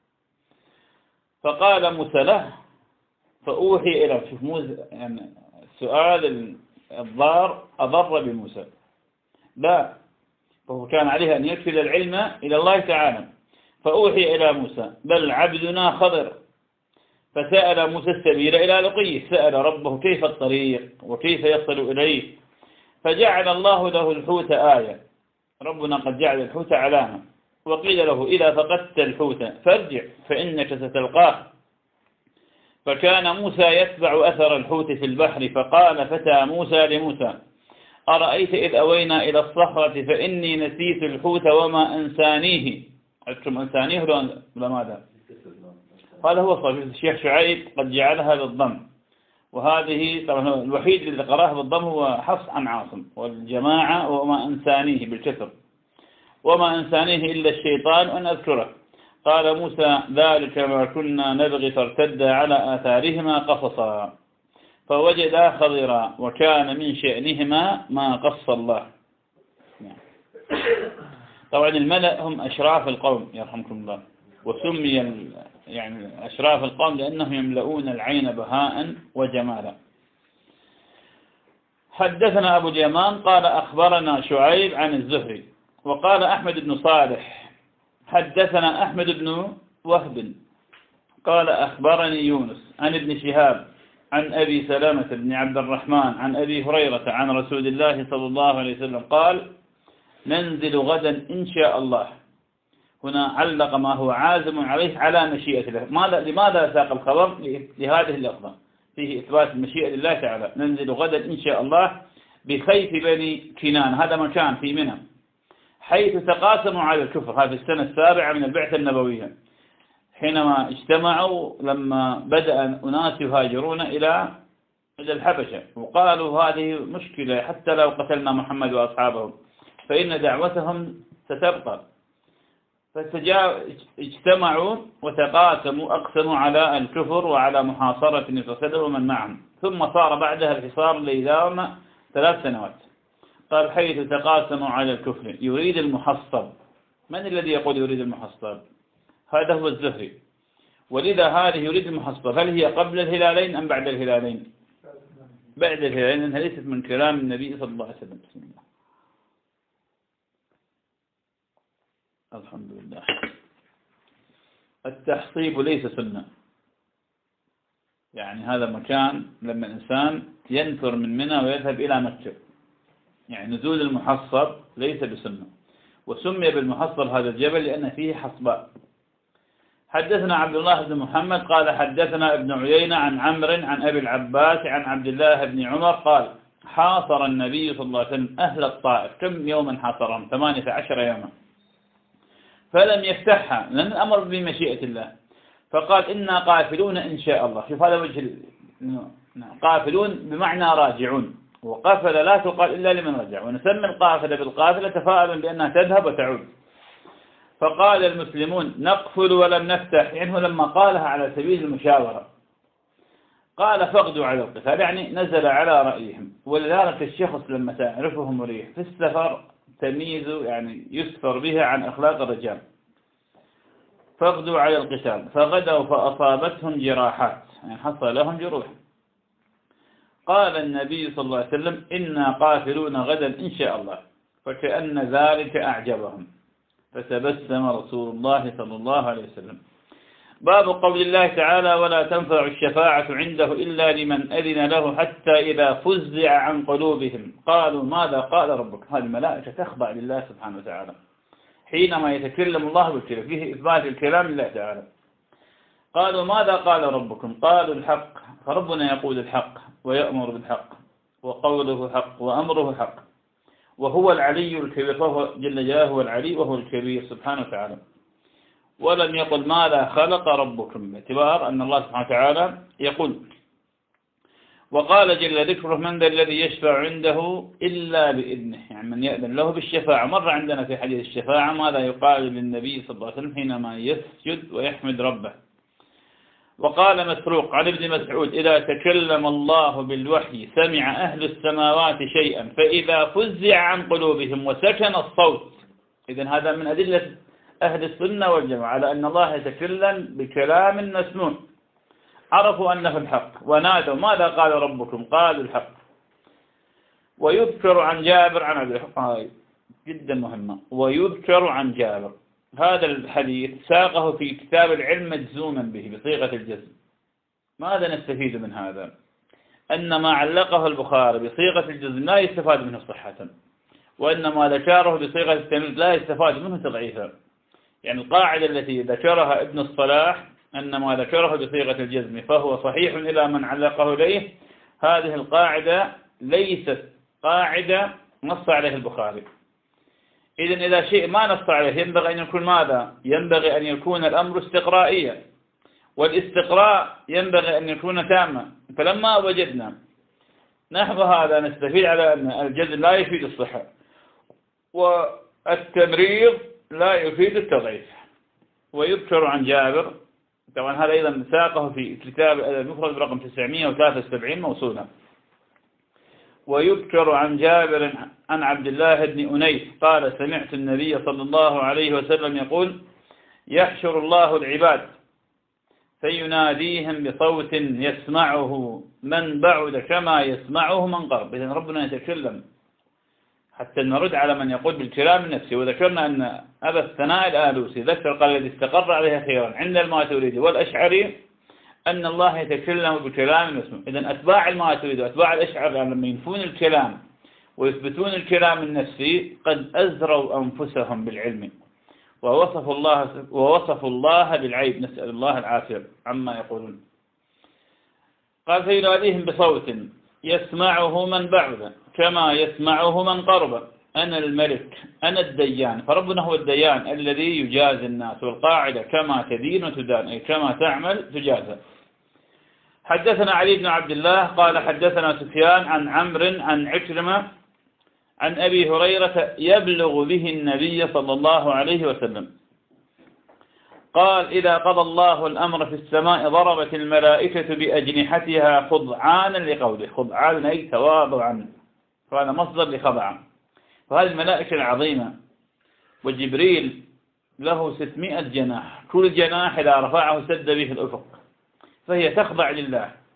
فقال موسى له فأوحي إلى، شوف موسى يعني السؤال الضار أضر بموسى، لا، فهو كان عليه أن يكفل العلم إلى الله تعالى. فأوحي إلى موسى بل عبدنا خضر، فسأل موسى السبيل إلى لقيه، سأل ربه كيف الطريق وكيف يصل إليه، فجعل الله له الحوت آية، ربنا قد جعل الحوت علامة، وقيل له إذا فقدت الحوت فارجع فإنك ستلقاه. فكان موسى يتبع أثر الحوت في البحر، فقال فتى موسى لموسى أرأيت إذ أوينا إلى الصخرة فإني نسيت الحوت وما أنسانيه. عدتم أنسانيه ولا ماذا؟ قال هو صحيح، الشيخ شعيب قد جعلها بالضم، وهذه طبعا الوحيد اللي قرأها بالضم هو حفص عن عاصم، والجماعة وما أنسانيه بالكسر، وما أنسانيه إلا الشيطان أن أذكره. قال موسى ذلك ما كنا نبغي فارتد على آثارهما قصصا فوجدا خضرا وكان من شأنهما ما قص الله. طبعا الملأ هم أشراف القوم يرحمكم الله، وسمي يعني أشراف القوم لأنهم يملؤون العين بهاء وجمالا. حدثنا أبو اليمان قال أخبرنا شعيب عن الزهري وقال أحمد بن صالح حدثنا أحمد بن وهب قال أخبرني يونس عن ابن شهاب عن أبي سلامة بن عبد الرحمن عن أبي هريرة عن رسول الله صلى الله عليه وسلم قال ننزل غدا إن شاء الله. هنا علق ما هو عازم عليه على مشيئة الله. لماذا ساق الخبر لهذه اللفظة؟ فيه إثبات المشيئة لله تعالى. ننزل غدا إن شاء الله بخيف بني كنان، هذا مكان في منى، حيث تقاسموا على الكفر. هذه السنة السابعة من البعثة النبوية، حينما اجتمعوا لما بدأ أناس يهاجرون إلى الحبشة، وقالوا هذه مشكلة حتى لو قتلنا محمد وأصحابه فإن دعوتهم ستبقى. فاجتمعوا وتقاسموا، أقسموا على الكفر وعلى محاصرة النبي ومن معهم. ثم صار بعدها الحصار ليداوم 3 سنوات. قال حيث تقاسموا على الكفر يريد المحصب. من الذي يقول يريد المحصب؟ هذا هو الزهري. ولذا هذه يريد المحصب، هل هي قبل الهلالين أم بعد الهلالين؟ بعد الهلال لأنها ليست من كلام النبي صلى الله عليه وسلم. بسم الله. الحمد لله. التحصيب ليس سنة، يعني هذا مكان لما الإنسان ينفر من منى ويذهب إلى مكة، يعني نزول المحصب ليس بسنة. وسمي بالمحصب هذا الجبل لأن فيه حصباء. حدثنا عبد الله بن محمد قال حدثنا ابن عيينة عن عمرو عن أبي العباس عن عبد الله بن عمر قال حاصر النبي صلى الله عليه وسلم أهل الطائف. كم يوما حاصرهم؟ 18 يوما، فلم يفتحها لأن الأمر بمشيئة الله، فقال إنا قافلون إن شاء الله. شوف هذا وجه قافلون بمعنى راجعون، وقافلة لا تقال إلا لمن رجع، ونسمي القافلة بالقافلة تفاؤلا بأنها تذهب وتعود. فقال المسلمون نقفل ولم نفتح، يعني لما قالها على سبيل المشاورة. قال فاغدوا على القتال، يعني نزل على رأيهم. ولذلك الشخص لما تعرفه مريح في السفر تمييز، يعني يسفر بها عن أخلاق الرجال. فاغدوا على القتال، فغدوا فأصابتهم جراحات، يعني حصل لهم جروح. قال النبي صلى الله عليه وسلم إنا قافلون غدا إن شاء الله، فكأن ذلك أعجبهم، فتبسم رسول الله صلى الله عليه وسلم. باب قول الله تعالى ولا تنفع الشفاعة عنده إلا لمن أذن له حتى إذا فزع عن قلوبهم قالوا ماذا قال ربك. هذه الملائكة تخضع لله سبحانه وتعالى حينما يتكلم الله بالكلام، فيه إثبات الكلام لله تعالى. قالوا ماذا قال ربكم؟ قالوا الحق، فربنا يقول الحق ويأمر بالحق، وقوله حق وأمره حق، وهو العلي الكبير، فهو جل جلاله هو العلي وهو الكبير سبحانه وتعالى. ولم يقل ماذا خلق ربكم، باعتبار أن الله سبحانه وتعالى يقول. وقال جل ذكره من ذا الذي يشفع عنده إلا بإذنه، يعني من يأذن له بالشفاعة. مر عندنا في حديث الشفاعة ماذا يقال للنبي صلى الله عليه وسلم حينما يسجد ويحمد ربه. وقال مسروق عن ابن مسعود إذا تكلم الله بالوحي سمع أهل السماوات شيئا فإذا فزع عن قلوبهم وسكن الصوت. إذن هذا من أدلة أهل السنة والجماعة على أن الله يتكلم بكلام مسموع، عرفوا أنه الحق ونادوا ماذا قال ربكم؟ قالوا الحق. ويذكر عن جابر عن عبد الرحمن، جدا مهمة، ويذكر عن جابر، هذا الحديث ساقه في كتاب العلم مجزوما به بصيغة الجزم. ماذا نستفيد من هذا؟ أن ما علقه البخاري بصيغة الجزم لا يستفاد منه صحة، وأن ما ذكره بصيغة التمييز لا يستفاد منه تضعيفا. يعني القاعدة التي ذكرها ابن الصلاح أن ما ذكره بصيغة الجزم فهو صحيح إلى من علقه إليه، هذه القاعدة ليست قاعدة نص عليه البخاري. إذن إذا شيء ما نص عليه ينبغي أن يكون ماذا؟ ينبغي أن يكون الأمر استقرائيا، والاستقراء ينبغي أن يكون تاما. فلما وجدنا نحو هذا نستفيد على أن الجزم لا يفيد الصحة والتمريض لا يفيد التضعيف. ويذكر عن جابر، طبعا هذا أيضا ساقه في كتاب المفرد برقم 973 موصولا. ويذكر عن جابر عن عبد الله بن أنيس قال سمعت النبي صلى الله عليه وسلم يقول يحشر الله العباد فيناديهم بصوت يسمعه من بعد كما يسمعه من قرب. إذن ربنا يتكلم حتى نرد على من يقول بالكلام النفسي. وذكرنا أن أبا الثناء الآلوسي ذكر قال الذي استقر عليها خيرا عند الماتريدي والأشعري أن الله يتكلم بكلام مسموع. إذن أتباع الماتريدي وأتباع الأشعري لما ينفون الكلام ويثبتون الكلام النفسي قد أزروا أنفسهم بالعلم ووصفوا الله بالعيب، نسأل الله العافية عما يقولون. قال فيناديهم بصوت يسمعه من بعد كما يسمعه من قرب أنا الملك أنا الديان. فربنا هو الديان الذي يجازي الناس، والقاعدة كما تدين تدان، أي كما تعمل تجازى. حدثنا علي بن عبد الله قال حدثنا سفيان عن عمرو عن عكرمة عن أبي هريرة يبلغ به النبي صلى الله عليه وسلم قال إذا قضى الله الأمر في السماء ضربت الملائكة بأجنحتها خضعانا لقوله، خضعانا أي تواضعا، فهذا مصدر لخضع. فهذه الملائكة العظيمة، وجبريل له 600 جناح، كل جناح إذا رفعه سد به الأفق، فهي تخضع لله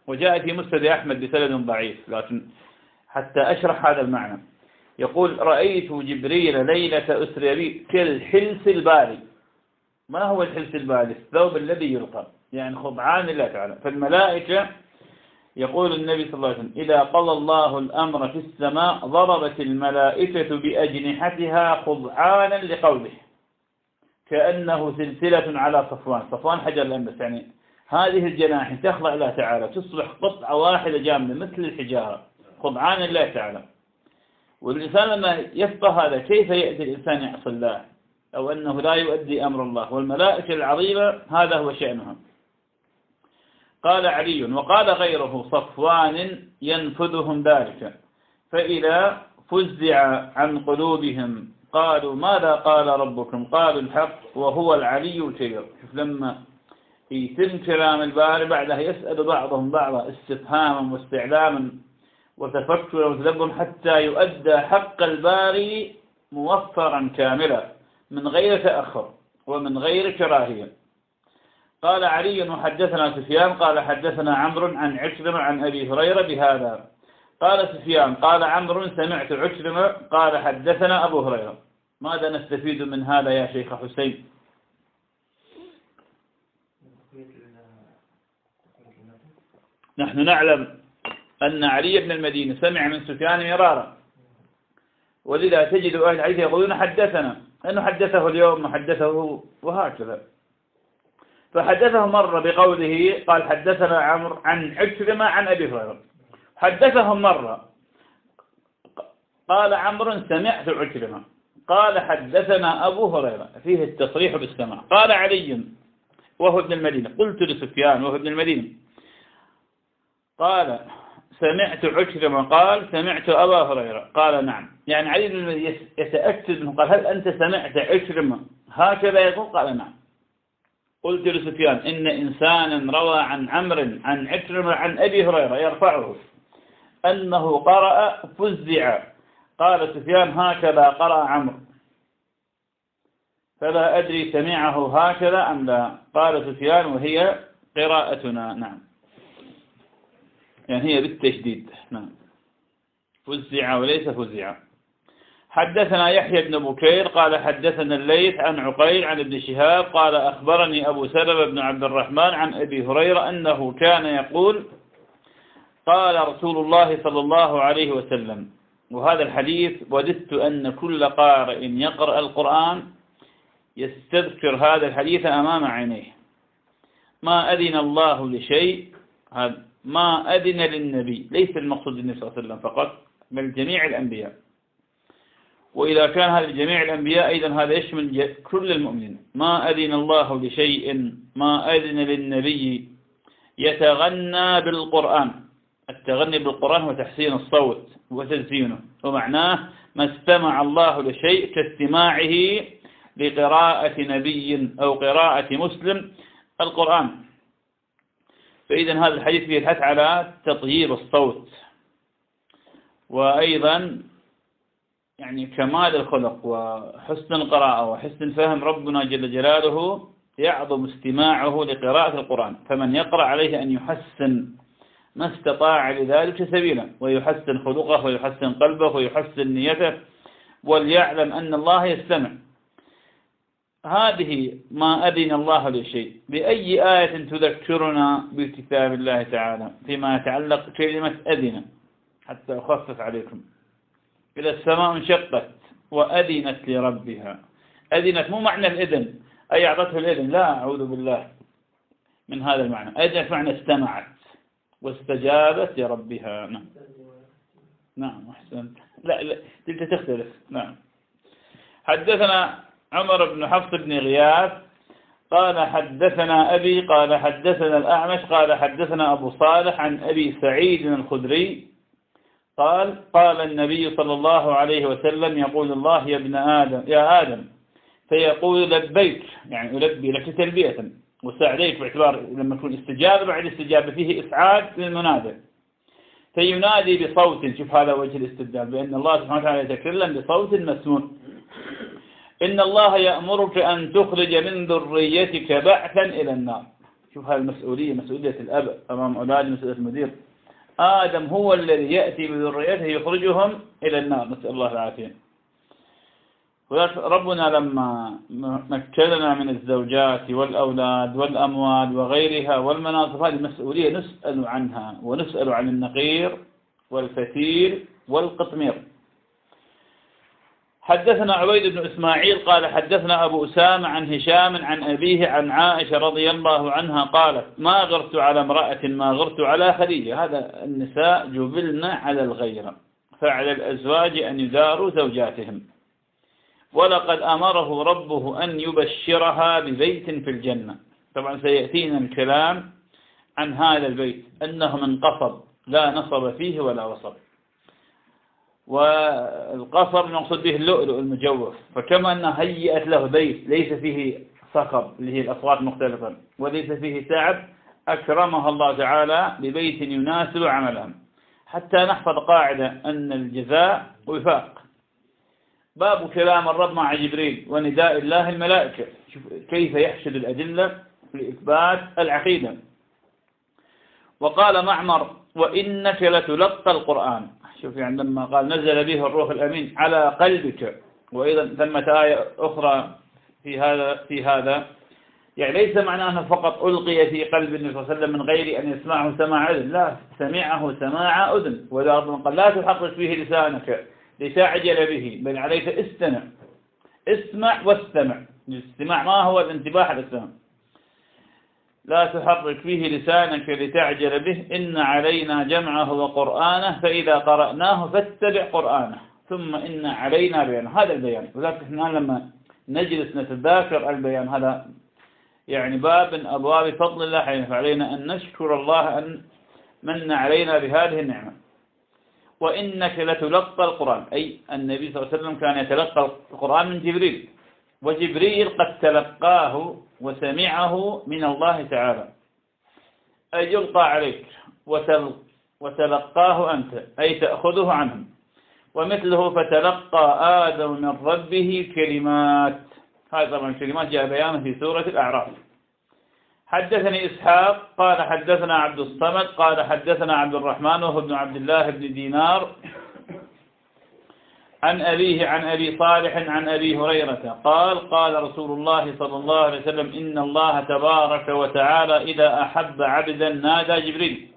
وجاء في مسند أحمد بسند ضعيف، لكن حتى أشرح هذا المعنى يقول: رأيت جبريل ليلة أسري بي كالحلس البالي. ما هو الحلس البالي؟ الثوب الذي يلقى، يعني خضعان الله تعالى. فالملائكة يقول النبي صلى الله عليه وسلم: إذا قضى الله الأمر في السماء ضربت الملائكة بأجنحتها خضعانا لقوله، كأنه سلسلة على صفوان. صفوان حجر الأنبس، يعني هذه الجناح تخضع الله تعالى، تصبح قطعة واحدة جامدة مثل الحجارة، خضعان الله تعالى. والإنسان لما يفقه هذا كيف يأتي الإنسان يعصي الله أو أنه لا يؤدي أمر الله، والملائكة العظيمة هذا هو شأنها. قال علي: وقال غيره: صفوان ينفذهم ذلك، فإذا فزع عن قلوبهم قالوا: ماذا قال ربكم؟ قالوا: الحق وهو العلي الكبير. شوف لما يتم كلام الباري بعدها يسأل بعضهم بعضا استفهاما واستعلاما وتفكرا وتدبرا حتى يؤدى حق الباري موفرا كاملا من غير تأخر ومن غير كراهية. قال علي: وحدثنا سفيان قال حدثنا عمرو عن عكرمة عن أبي هريرة بهذا. قال سفيان: قال عمرو سمعت عكرمة قال حدثنا أبو هريرة. ماذا نستفيد من هذا يا شيخ حسين؟ نحن نعلم أن علي بن المديني سمع من سفيان مرارا، ولذا تجد أهل الحديث يقولون حدثنا، أنه حدثه اليوم وحدثه وهكذا. فحدثه مرة بقوله قال حدثنا عمرو عن عكرمة عن أبي هريرة، حدثهم مرة قال عمرو سمعت عكرمة قال حدثنا أبو هريرة، فيه التصريح بالسماع. قال علي وهو ابن المدينة: قلت لسفيان وهو ابن المدينة قال سمعت عكرمة قال سمعت أبا هريرة قال نعم. يعني علي بن المدينة يتأكد منه، قال: هل أنت سمعت عكرمة هكذا يقول؟ قال نعم. قلت لسفيان: إن إنسانا روى عن عمرو عن عكرمة عن أبي هريرة يرفعه أنه قرأ فزع. قال سفيان: هكذا قرأ عمرو، فلا أدري سمعه هكذا أم لا. قال سفيان: وهي قراءتنا. نعم، يعني هي بالتشديد. نعم، فزع وليس فزع. حدثنا يحيى بن بكير قال حدثنا الليث عن عقيل عن ابن شهاب قال أخبرني أبو سلمة بن عبد الرحمن عن أبي هريرة أنه كان يقول: قال رسول الله صلى الله عليه وسلم. وهذا الحديث وددت أن كل قارئ يقرأ القرآن يستذكر هذا الحديث أمام عينيه. ما أذن الله لشيء، ما أذن للنبي، ليس المقصود النبي صلى الله عليه وسلم فقط بل جميع الأنبياء. وإذا كان هذا جميع الأنبياء أيضا هذا يشمل كل المؤمنين. ما أذن الله لشيء ما أذن للنبي يتغنى بالقرآن. التغني بالقرآن هو تحسين الصوت وتزيينه، ومعناه ما استمع الله لشيء كاستماعه لقراءة نبي أو قراءة مسلم القرآن. فإذا هذا الحديث فيه الحث على تطييب الصوت، وأيضا يعني كمال الخلق وحسن القراءة وحسن فهم ربنا جل جلاله يعظم استماعه لقراءة القرآن. فمن يقرأ عليه أن يحسن ما استطاع لذلك سبيلا، ويحسن خلقه ويحسن قلبه ويحسن نيته، وليعلم أن الله يستمع. هذه ما أذن الله لشيء. بأي آية تذكرنا بكتاب الله تعالى فيما يتعلق كلمة أذن، حتى أخفف عليكم؟ إذا السماء انشقت وأذنت لربها. أذنت مو معنى الإذن أي أعطته الإذن، لا، أعوذ بالله من هذا المعنى. أذنت معنى استمعت واستجابت لربها. نعم، نعم، أحسنت. لا تلك تختلف. نعم. حدثنا عمر بن حفص بن غياث قال حدثنا أبي قال حدثنا الأعمش قال حدثنا أبو صالح عن أبي سعيد الخدري قال: قال النبي صلى الله عليه وسلم: يقول الله يا ابن آدم يا آدم، فيقول لبيك، يعني ألبي لك تلبية وسعديك، باعتبار لما يكون استجابة بعد استجابة فيه إسعاد للمنادى. فينادي بصوت، شوف هذا وجه الاستدلال بأن الله سبحانه وتعالى يتكلم بصوت مسموع: إن الله يأمرك أن تخرج من ذريتك بعثا إلى النار. شوف هذه المسؤولية، مسؤولية الأب أمام أولاده، مسؤولية المدير. آدم هو الذي يأتي بذريته يخرجهم إلى النار، نسأل الله العافية. ربنا لما مكننا من الزوجات والأولاد والأموال وغيرها والمناصب، هذه مسؤولية نسأل عنها، ونسأل عن النقير والفتيل والقطمير. حدثنا عبيد بن إسماعيل قال حدثنا أبو أسامة عن هشام عن أبيه عن عائشة رضي الله عنها قالت ما غرت على امرأة ما غرت على خديجة. هذا النساء جبلن على الغيرة، فعلى الأزواج أن يداروا زوجاتهم، ولقد أمره ربه أن يبشرها ببيت في الجنة. طبعا سيأتينا الكلام عن هذا البيت أنه من قصب لا نصب فيه ولا وصب، والقصر نقصد به اللؤلؤ المجوف، فكما أنه هيئت له بيت ليس فيه صخر اللي هي الأصوات مختلفة وليس فيه تعب، أكرمها الله تعالى ببيت يناسب عملها، حتى نحفظ قاعدة أن الجزاء وفاق. باب كلام الرب مع جبريل ونداء الله الملائكة، كيف يحشد الأدلة لإثبات العقيدة. وقال معمر وإنك لتلقى القرآن، شوف يعني لما قال نزل به الروح الأمين على قلبك، وأيضا ثمة آية أخرى في هذا يعني ليس معناه أنه فقط ألقي في قلب النبي صلى الله عليه وسلم من غير أن يسمعه سماع أذن، لا، سمعه سماع أذن. وإذا ربنا قال لا تحقق فيه لسانك لتعجل به، بل عليك استمع، اسمع واستمع. الاستماع ما هو الانتباه على السمع. لا تحرك فيه لسانك لتعجل به، إن علينا جمعه وقرآنه فإذا قرأناه فاتبع قرآنه ثم إن علينا بيانه. هذا البيان، ولكن احنا لما نجلس نتذاكر البيان هذا يعني باب من أبواب فضل الله، فعلينا أن نشكر الله أن من علينا بهذه النعمة. وإنك لتلقى القرآن، أي النبي صلى الله عليه وسلم كان يتلقى القرآن من جبريل، وجبريل قد تلقاه وسمعه من الله تعالى، أي يلقى عليك وتلقاه أنت، أي تأخذه عنه. ومثله فتلقى آدم من ربه كلمات، هذا طبعا كلمات جاء بيانه في سورة الأعراف. حدثني إسحاق قال حدثنا عبد الصمد قال حدثنا عبد الرحمن وهو ابن عبد الله بن دينار عن أبيه عن أبي صالح عن أبي هريرة قال قال رسول الله صلى الله عليه وسلم إن الله تبارك وتعالى إذا أحب عبدا نادى جبريل،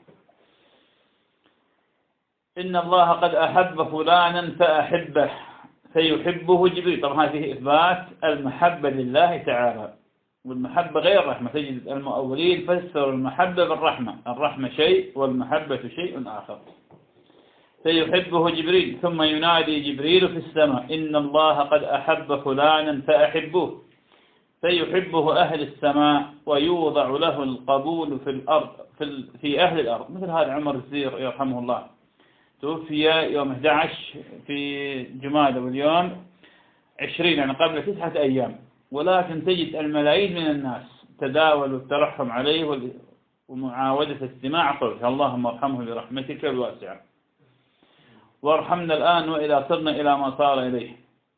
إن الله قد أحب فلانا فأحبه فيحبه جبريل. طبعا هذه إثبات المحبة لله تعالى، والمحبة غير الرحمة. تجد المؤولين فسروا المحبة بالرحمة، الرحمة شيء والمحبة شيء آخر. فيحبه جبريل ثم ينادي جبريل في السماء إن الله قد أحب فلانا فأحبوه فيحبه أهل السماء ويوضع له القبول في الأرض في أهل الأرض. مثل هذا عمر الزير يرحمه الله، توفي يوم 11 في جمادى واليوم 20 يعني قبل 9 أيام، ولكن تجد الملايين من الناس تداولوا الترحم عليه ومعاودة استماع صوته. اللهم ارحمه برحمتك الواسعة وارحمنا الآن وإذا صرنا إلى ما صار إليه.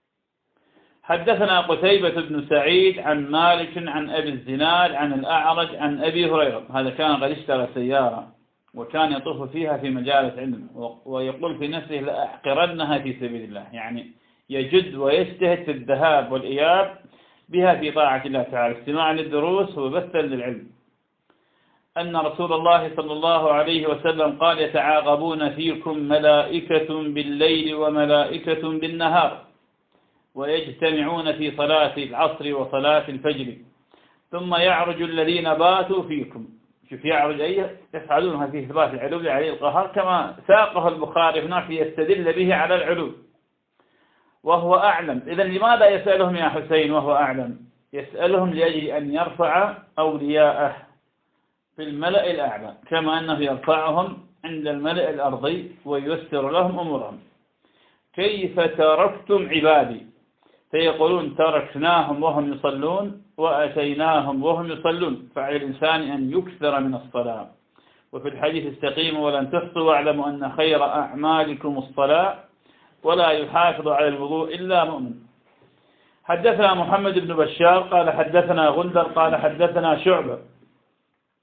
حدثنا قتيبة بن سعيد عن مالك عن أبي الزناد عن الأعرج عن أبي هريرة، هذا كان قد اشترى سيارة وكان يطوف فيها في مجالس علم، ويقول في نفسه لأحقرنها في سبيل الله، يعني يجد ويجتهد في الذهاب والإياب بها في طاعة الله تعالى، استماعا للدروس وبثا للعلم. أن رسول الله صلى الله عليه وسلم قال يتعاقبون فيكم ملائكة بالليل وملائكة بالنهار ويجتمعون في صلاة العصر وصلاة الفجر ثم يعرج الذين باتوا فيكم. شوف يعرج أي يفعلونها في إثبات العلو عليه القهار، كما ساقه البخاري هناك يستدل به على العلو وهو أعلم. إذن لماذا يسألهم يا حسين وهو أعلم؟ يسألهم لأجل أن يرفع أولياءه في الملأ الأعلى، كما أنه يرفعهم عند الملأ الأرضي وييسر لهم أمورهم. كيف تركتم عبادي؟ فيقولون تركناهم وهم يصلون وأتيناهم وهم يصلون. فعلى الإنسان أن يكثر من الصلاة. وفي الحديث استقيموا ولن تحصوا واعلموا أن خير أعمالكم الصلاة ولا يحافظ على الوضوء إلا مؤمن. حدثنا محمد بن بشار قال حدثنا غندر قال حدثنا شعبة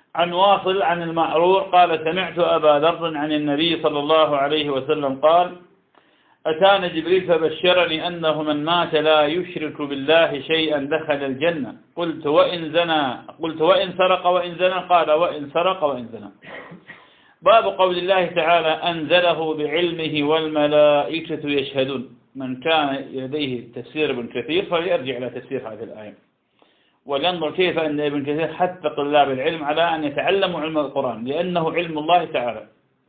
عن واصل عن المعرور قال سمعت أبا ذر عن النبي صلى الله عليه وسلم قال أتانا جبريل فبشرني أنه من مات لا يشرك بالله شيئا دخل الجنة. قلت وإن سرق وإن زنى؟ قال وإن سرق وإن زنى. باب قول الله تعالى أنزله بعلمه والملائكة يشهدون. من كان لديه تفسير ابن كثير فليرجع إلى تفسير هذه الآية ولينظر كيف أن ابن كثير حث طلاب العلم على أن يتعلموا علم القرآن لأنه علم الله تعالى.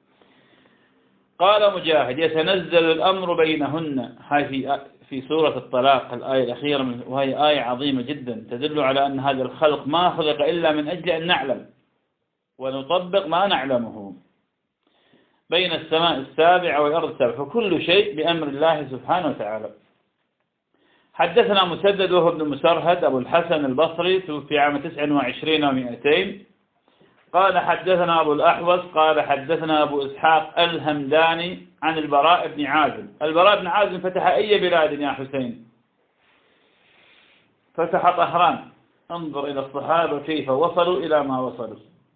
قال مجاهد يتنزل الأمر بينهن. هاي في سورة الطلاق الآية الأخيرة وهي آية عظيمة جدا تدل على أن هذا الخلق ما خلق إلا من أجل أن نعلم ونطبق ما نعلمه. بين السماء السابعة والأرض السابعة فكل شيء بأمر الله سبحانه وتعالى. حدثنا مسدد وهو ابن مسرهد أبو الحسن البصري توفي عام 29 و200. قال حدثنا أبو الأحوص قال حدثنا أبو إسحاق الهمداني عن البراء بن عازم. البراء بن عازم فتح أي بلاد يا حسين؟ فتح طهران. انظر إلى الصحابة كيف وصلوا إلى ما وصلوا.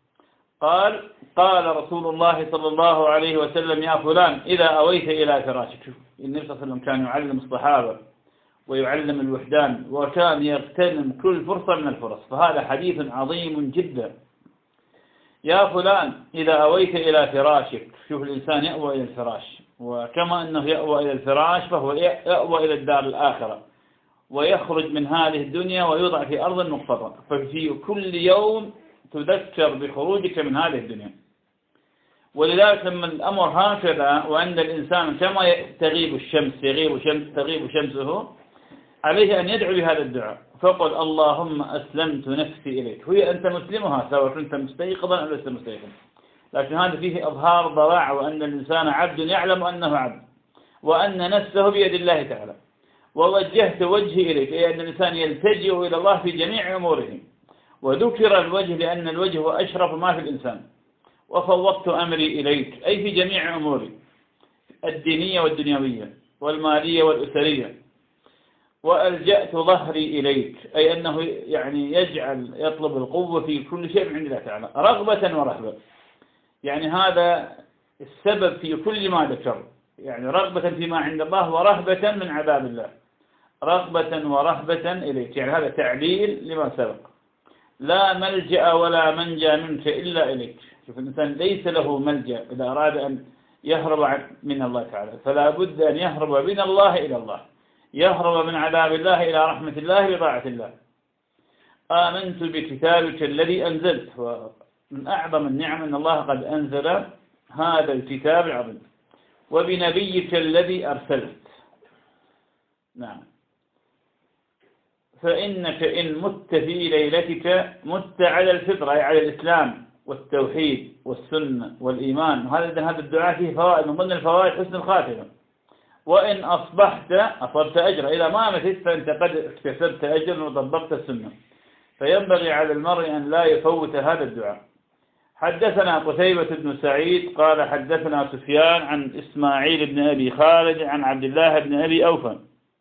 قال رسول الله صلى الله عليه وسلم يا فلان إذا أويت إلى فراشك. النبي صلى الله عليه وسلم كان يعلم الصحابة ويعلم الوحدان وكان يغتنم كل فرصة من الفرص، فهذا حديث عظيم جدا. يا فلان إذا أويت إلى فراشك. شوف الإنسان يأوى إلى الفراش، وكما أنه يأوى إلى الفراش فهو يأوى إلى الدار الآخرة ويخرج من هذه الدنيا ويوضع في أرض مقتضى. ففي كل يوم تذكر بخروجك من هذه الدنيا. ولذلك لما الأمر هكذا وعند الإنسان كما تغيب الشمس تغيب شمسه عليه أن يدعو بهذا الدعاء فقل اللهم أسلمت نفسي إليك. هي أنت مسلمها سواء كنت مستيقظا أو لست مستيقظا، لكن هذا فيه إظهار ضراعة وأن الإنسان عبد يعلم أنه عبد وأن نفسه بيد الله تعالى. ووجهت وجهي إليك أي أن الإنسان يلتجئ إلى الله في جميع أموره. وذكر الوجه لأن الوجه هو أشرف ما في الإنسان. وفوضت أمري إليك أي في جميع أموري الدينية والدنيوية والمالية والأسرية. وألجأت ظهري إليك أي أنه يعني يطلب القوة في كل شيء من عند الله تعالى رغبة ورهبة. يعني هذا السبب في كل ما ذكر، يعني رغبة فيما عند الله ورهبة من عذاب الله. رغبة ورهبة إليك يعني هذا تعليل لما سبق. لا ملجأ ولا منجى منك إلا إليك. شوف الإنسان ليس له ملجأ إذا أراد أن يهرب من الله تعالى فلا بد أن يهرب من الله إلى الله، يهرب من عذاب الله إلى رحمة الله بطاعة الله. آمنت بكتابك الذي أنزلت. ومن أعظم النعم أن الله قد أنزل هذا الكتاب العظيم. وبنبيك الذي أرسلت. نعم. فإنك إن مت في ليلتك مت على الفطرة أي على الإسلام والتوحيد والسنة والإيمان. وهذا الدعاء فيه فوائد، من ضمن الفوائد حسن الخاتمة. وإن أصبحت أصبت أجر. إذا ما متت فأنت قد اكتسبت أجر وطبقت السنة. فينبغي على المرء أن لا يفوت هذا الدعاء. حدثنا قتيبة بن سعيد قال حدثنا سفيان عن إسماعيل بن أبي خالد عن عبد الله بن أبي أوفى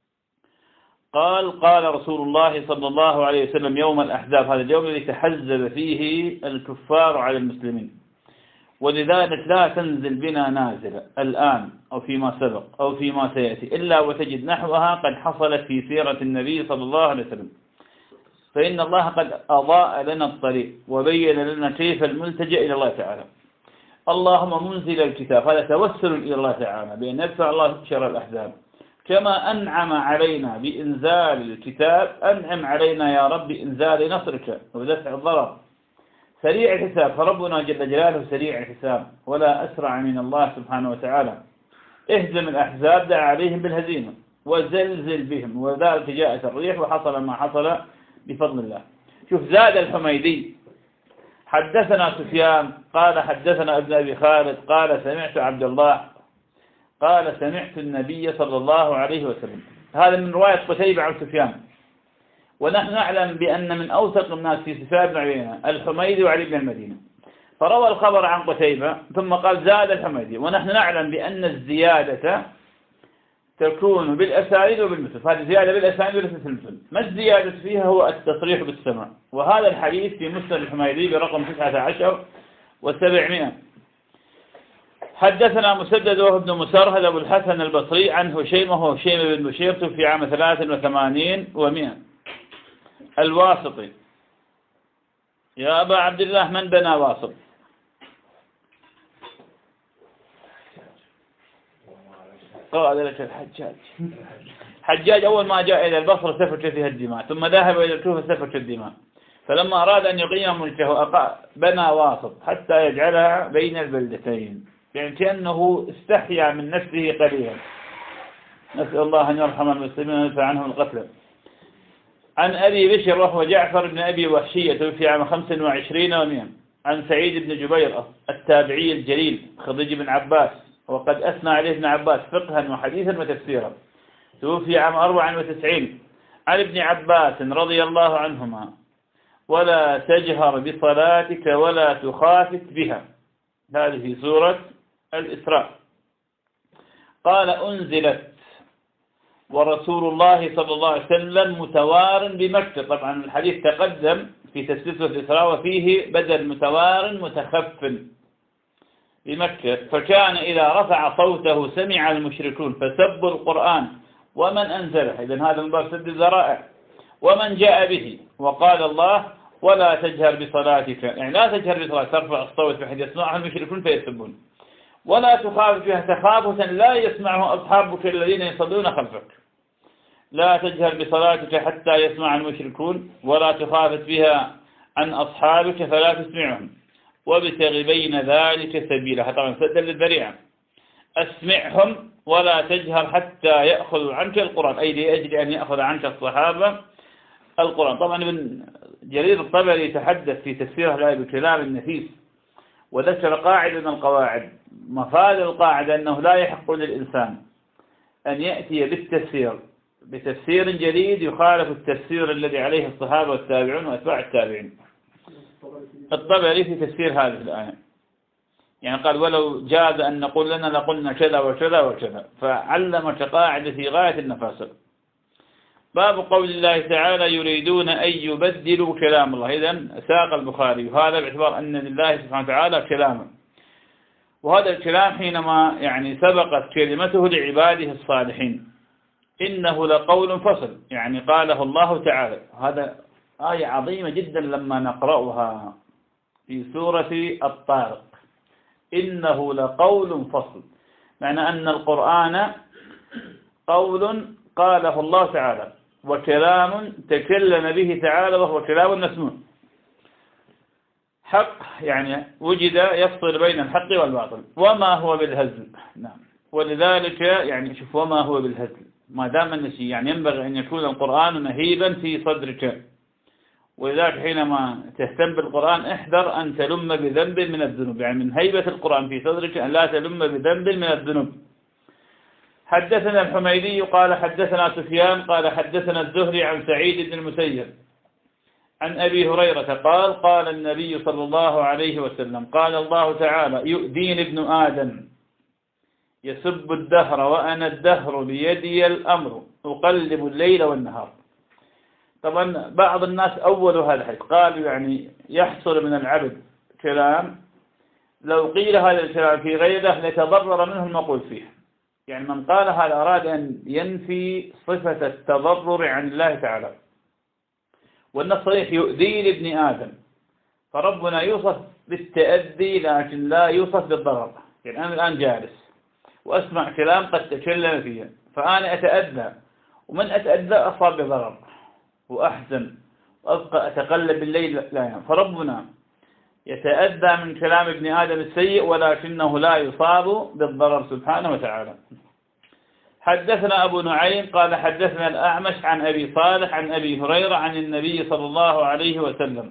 قال رسول الله صلى الله عليه وسلم يوم الأحزاب، هذا اليوم الذي تحزب فيه الكفار على المسلمين. ولذلك لا تنزل بنا نازلة الآن أو فيما سبق أو فيما سيأتي إلا وتجد نحوها قد حصلت في سيرة النبي صلى الله عليه وسلم. فإن الله قد أضاء لنا الطريق وبين لنا كيف الملتجأ إلى الله تعالى. اللهم منزل الكتاب، هذا توسل إلى الله تعالى بأن يدفع الله شر الأحزاب. كما أنعم علينا بإنزال الكتاب أنعم علينا يا رب بإنزال نصرك ودفع الضرر. سريع الحساب، فربنا جل جلاله سريع الحساب ولا أسرع من الله سبحانه وتعالى. اهزم الأحزاب، دعا عليهم بالهزيمة وزلزل بهم، وذلك جاءت الريح وحصل ما حصل بفضل الله. شوف زاد الحميدي حدثنا سفيان قال حدثنا ابن أبي خالد قال سمعت عبد الله قال سمعت النبي صلى الله عليه وسلم. هذا من رواية قتيبة عن سفيان. ونحن نعلم بأن من أوثق الناس في سفيان بن عيينة الحميدي وعلي بن المدينة، فروى الخبر عن قتيبة ثم قال زاد الحميدي. ونحن نعلم بأن الزيادة تكون بالأسانيد وبالمثل. هذه زيادة بالأسانيد وليست في المثل. ما الزيادة فيها هو التصريح بالسماع. وهذا الحديث في مسند الحميدي برقم 19 و700. حدثنا مسدد وهو ابن مسرهد أبو الحسن البصري عن هشيم وهو هشيم بن بشير في عام 83 و100 الواسطي. يا أبا عبد الله من بنى واسط؟ قال لك الحجاج. حجاج أول ما جاء إلى البصرة سفك فيها الدماء، ثم ذهب إلى الكوفة سفك الدماء، فلما أراد أن يقيم ملكه بنى واسط حتى يجعلها بين البلدتين، يعني كأنه استحيا من نفسه قليلا. نسأل الله أن يرحم المسلمين ويدفع عنهم القتل. عن أبي بشر وهو جعفر بن أبي وحشية في عام 25 و100 عن سعيد بن جبير التابعي الجليل خضيج بن عباس، وقد أثنى عليه ابن عباس فقها وحديثا وتفسيرا، توفي عام 94. عن ابن عباس رضي الله عنهما: ولا تجهر بصلاتك ولا تخافت بها. هذه في سورة الإسراء. قال: أنزلت ورسول الله صلى الله عليه وسلم متوار بمكة. طبعا الحديث تقدم في تفسير سورة الإسراء وفيه بدل متوار متخف بمكة. فكان إذا رفع صوته سمع المشركون فسبوا القرآن ومن أنزله. إذن هذا من باب سد الذرائع. ومن جاء به. وقال الله: ولا تجهر بصلاتك، يعني لا تجهر بصلاتك، ترفع الصوت بحيث يسمعها المشركون فيسبون. ولا تخافت بها تخافتا لا يسمعه أصحابك الذين يصلون خلفك. لا تجهر بصلاتك حتى يسمع المشركون، ولا تخافت بها عن أصحابك فلا تسمعهم، وابتغ بين ذلك سبيلا. طبعا سدا للذريعة. أسمعهم ولا تجهر حتى يأخذوا عنك القرآن، أي لأجل أن يأخذ عنك الصحابة القرآن. طبعا ابن جرير الطبري يتحدث في تفسيره الآية بكلام النفيس، وذكر قاعدة من القواعد. مفاد القاعدة أنه لا يحق للإنسان أن يأتي بتفسير جديد يخالف التفسير الذي عليه الصحابة والتابعون وأتباع التابعين. الطبري في تفسير هذه الآية يعني قال: ولو جاز أن نقول لنا لقلنا كذا وكذا وكذا، فعلمك قاعدة في غاية النفاسة. باب قول الله تعالى: يريدون أن يبدلوا كلام الله. إذن ساق البخاري وهذا باعتبار أن لله سبحانه وتعالى كلاما، وهذا الكلام حينما يعني سبقت كلمته لعباده الصالحين. إنه لقول فصل، يعني قاله الله تعالى. هذا آية عظيمة جدا لما نقرأها في سورة الطارق. إنه لقول فصل، معنى أن القرآن قول قاله الله تعالى، وكلام تكلم به تعالى، وهو كلام مسموع حق، يعني وجد يفصل بين الحق والباطل. وما هو بالهزل. نعم. ولذلك يعني شوف، وما هو بالهزل، ما دام النسي يعني ينبغي أن يكون القرآن مهيبا في صدرك. ولذلك حينما تهتم بالقرآن احذر أن تلم بذنب من الذنوب، يعني من هيبة القرآن في صدرك أن لا تلم بذنب من الذنوب. حدثنا الحميدي قال حدثنا سفيان قال حدثنا الزهري عن سعيد بن المسيب عن أبي هريرة قال: قال النبي صلى الله عليه وسلم: قال الله تعالى: يؤذيني ابن آدم يسب الدهر وأنا الدهر بيدي الأمر أقلب الليل والنهار. طبعا بعض الناس أولوا هذا الحديث قالوا يعني يحصل من العبد كلام لو قيل هذا الكلام في غيره لتضرر منه المقول فيه. يعني من قال هذا أراد أن ينفي صفة التضرر عن الله تعالى. والنص صريح: يؤذي لابن آدم، فربنا يوصف بالتأذي لكن لا يوصف بالضرر. يعني أنا الآن جالس وأسمع كلام قد تكلم فيه، فأنا أتأذى، ومن أتأذى أصاب بضرر وأحزن وأبقى أتقلب بالليل لا ينام. فربنا يتأذى من كلام ابن آدم السيء ولكنه لا يصاب بالضرر سبحانه وتعالى. حدثنا أبو نعيم قال حدثنا الأعمش عن أبي صالح عن أبي هريرة عن النبي صلى الله عليه وسلم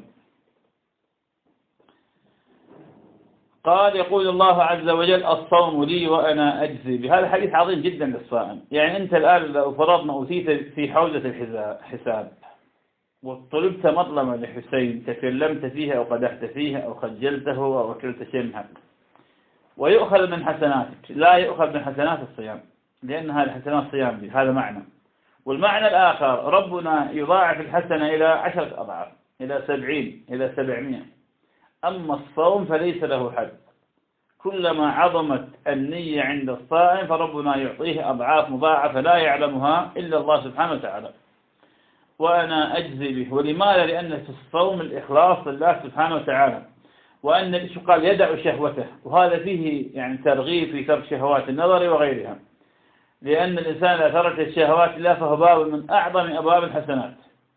قال: يقول الله عز وجل: الصوم لي وأنا أجزي به. هذا حديث عظيم جدا للصائم. يعني أنت الآن لو فرضنا أوتيت في حوزة الحساب وطلبت مظلمة لحسين تكلمت فيها أو قدحت فيها أو خجلته أو أكلت شيء من حقه، ويؤخذ من حسناتك، لا يؤخذ من حسنات الصيام، لأن هذه الحسنات صيام دي، هذا معنى. والمعنى الآخر ربنا يضاعف الحسنة إلى 10 أضعاف، إلى 70، إلى 700. أما الصوم فليس له حد، كلما عظمت النية عند الصائم فربنا يعطيه أضعاف مضاعفة لا يعلمها إلا الله سبحانه وتعالى، وأنا أجزي به. ولماذا؟ لأن في الصوم الإخلاص لله سبحانه وتعالى، وأن قال يدع شهوته، وهذا فيه يعني ترغيب في ترك شهوات النظر وغيرها، لأن الإنسان إذا ترك الشهوات الله فهو باب من أعظم أبواب الحسنات.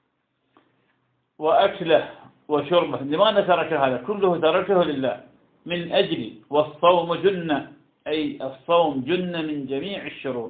وأكله وشربه، لماذا ترك هذا؟ كله تركه لله من أجل والصوم جنة، أي الصوم جنة من جميع الشرور.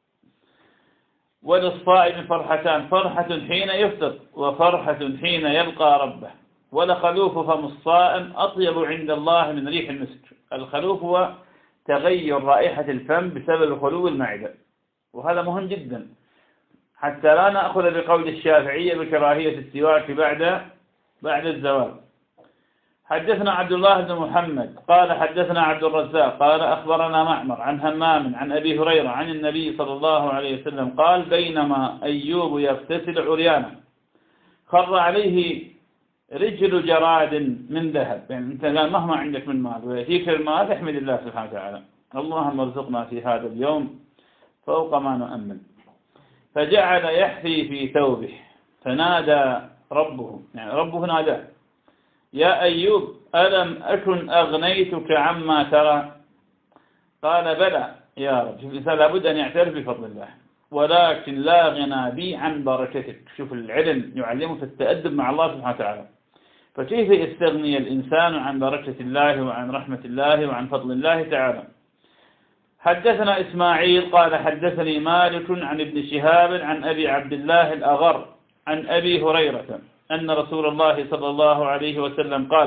وللصائم فرحتان، فرحة حين يفطر وفرحة حين يلقى ربه. ولخلوف فم الصائم أطيب عند الله من ريح المسك. الخلوف هو تغير رائحة الفم بسبب خلو المعدة، وهذا مهم جدا حتى لا نأخذ بقول الشافعية بكراهية السواك بعد الزوال. حدثنا عبد الله بن محمد قال حدثنا عبد الرزاق قال أخبرنا معمر عن همام عن أبي هريرة عن النبي صلى الله عليه وسلم قال بينما أيوب يغتسل عريانا خر عليه رجل جراد من ذهب. يعني أنت مهما عندك من مال ويأتيك المال احمد الله سبحانه وتعالى، اللهم ارزقنا في هذا اليوم فوق ما نؤمل. فجعل يحفي في ثوبه فنادى ربه، يعني ربه ناداه يا أيوب ألم أكن أغنيتك عما ترى؟ قال بلى يا رب. شوف الإنسان لابد أن يعترف بفضل الله، ولكن لا غنى بي عن بركتك. شوف العلم يعلمه في التأدب مع الله سبحانه وتعالى، فكيف يستغني الإنسان عن بركة الله وعن رحمة الله وعن فضل الله تعالى. حدثنا إسماعيل قال حدثني مالك عن ابن شهاب عن أبي عبد الله الأغر عن أبي هريرة أن رسول الله صلى الله عليه وسلم قال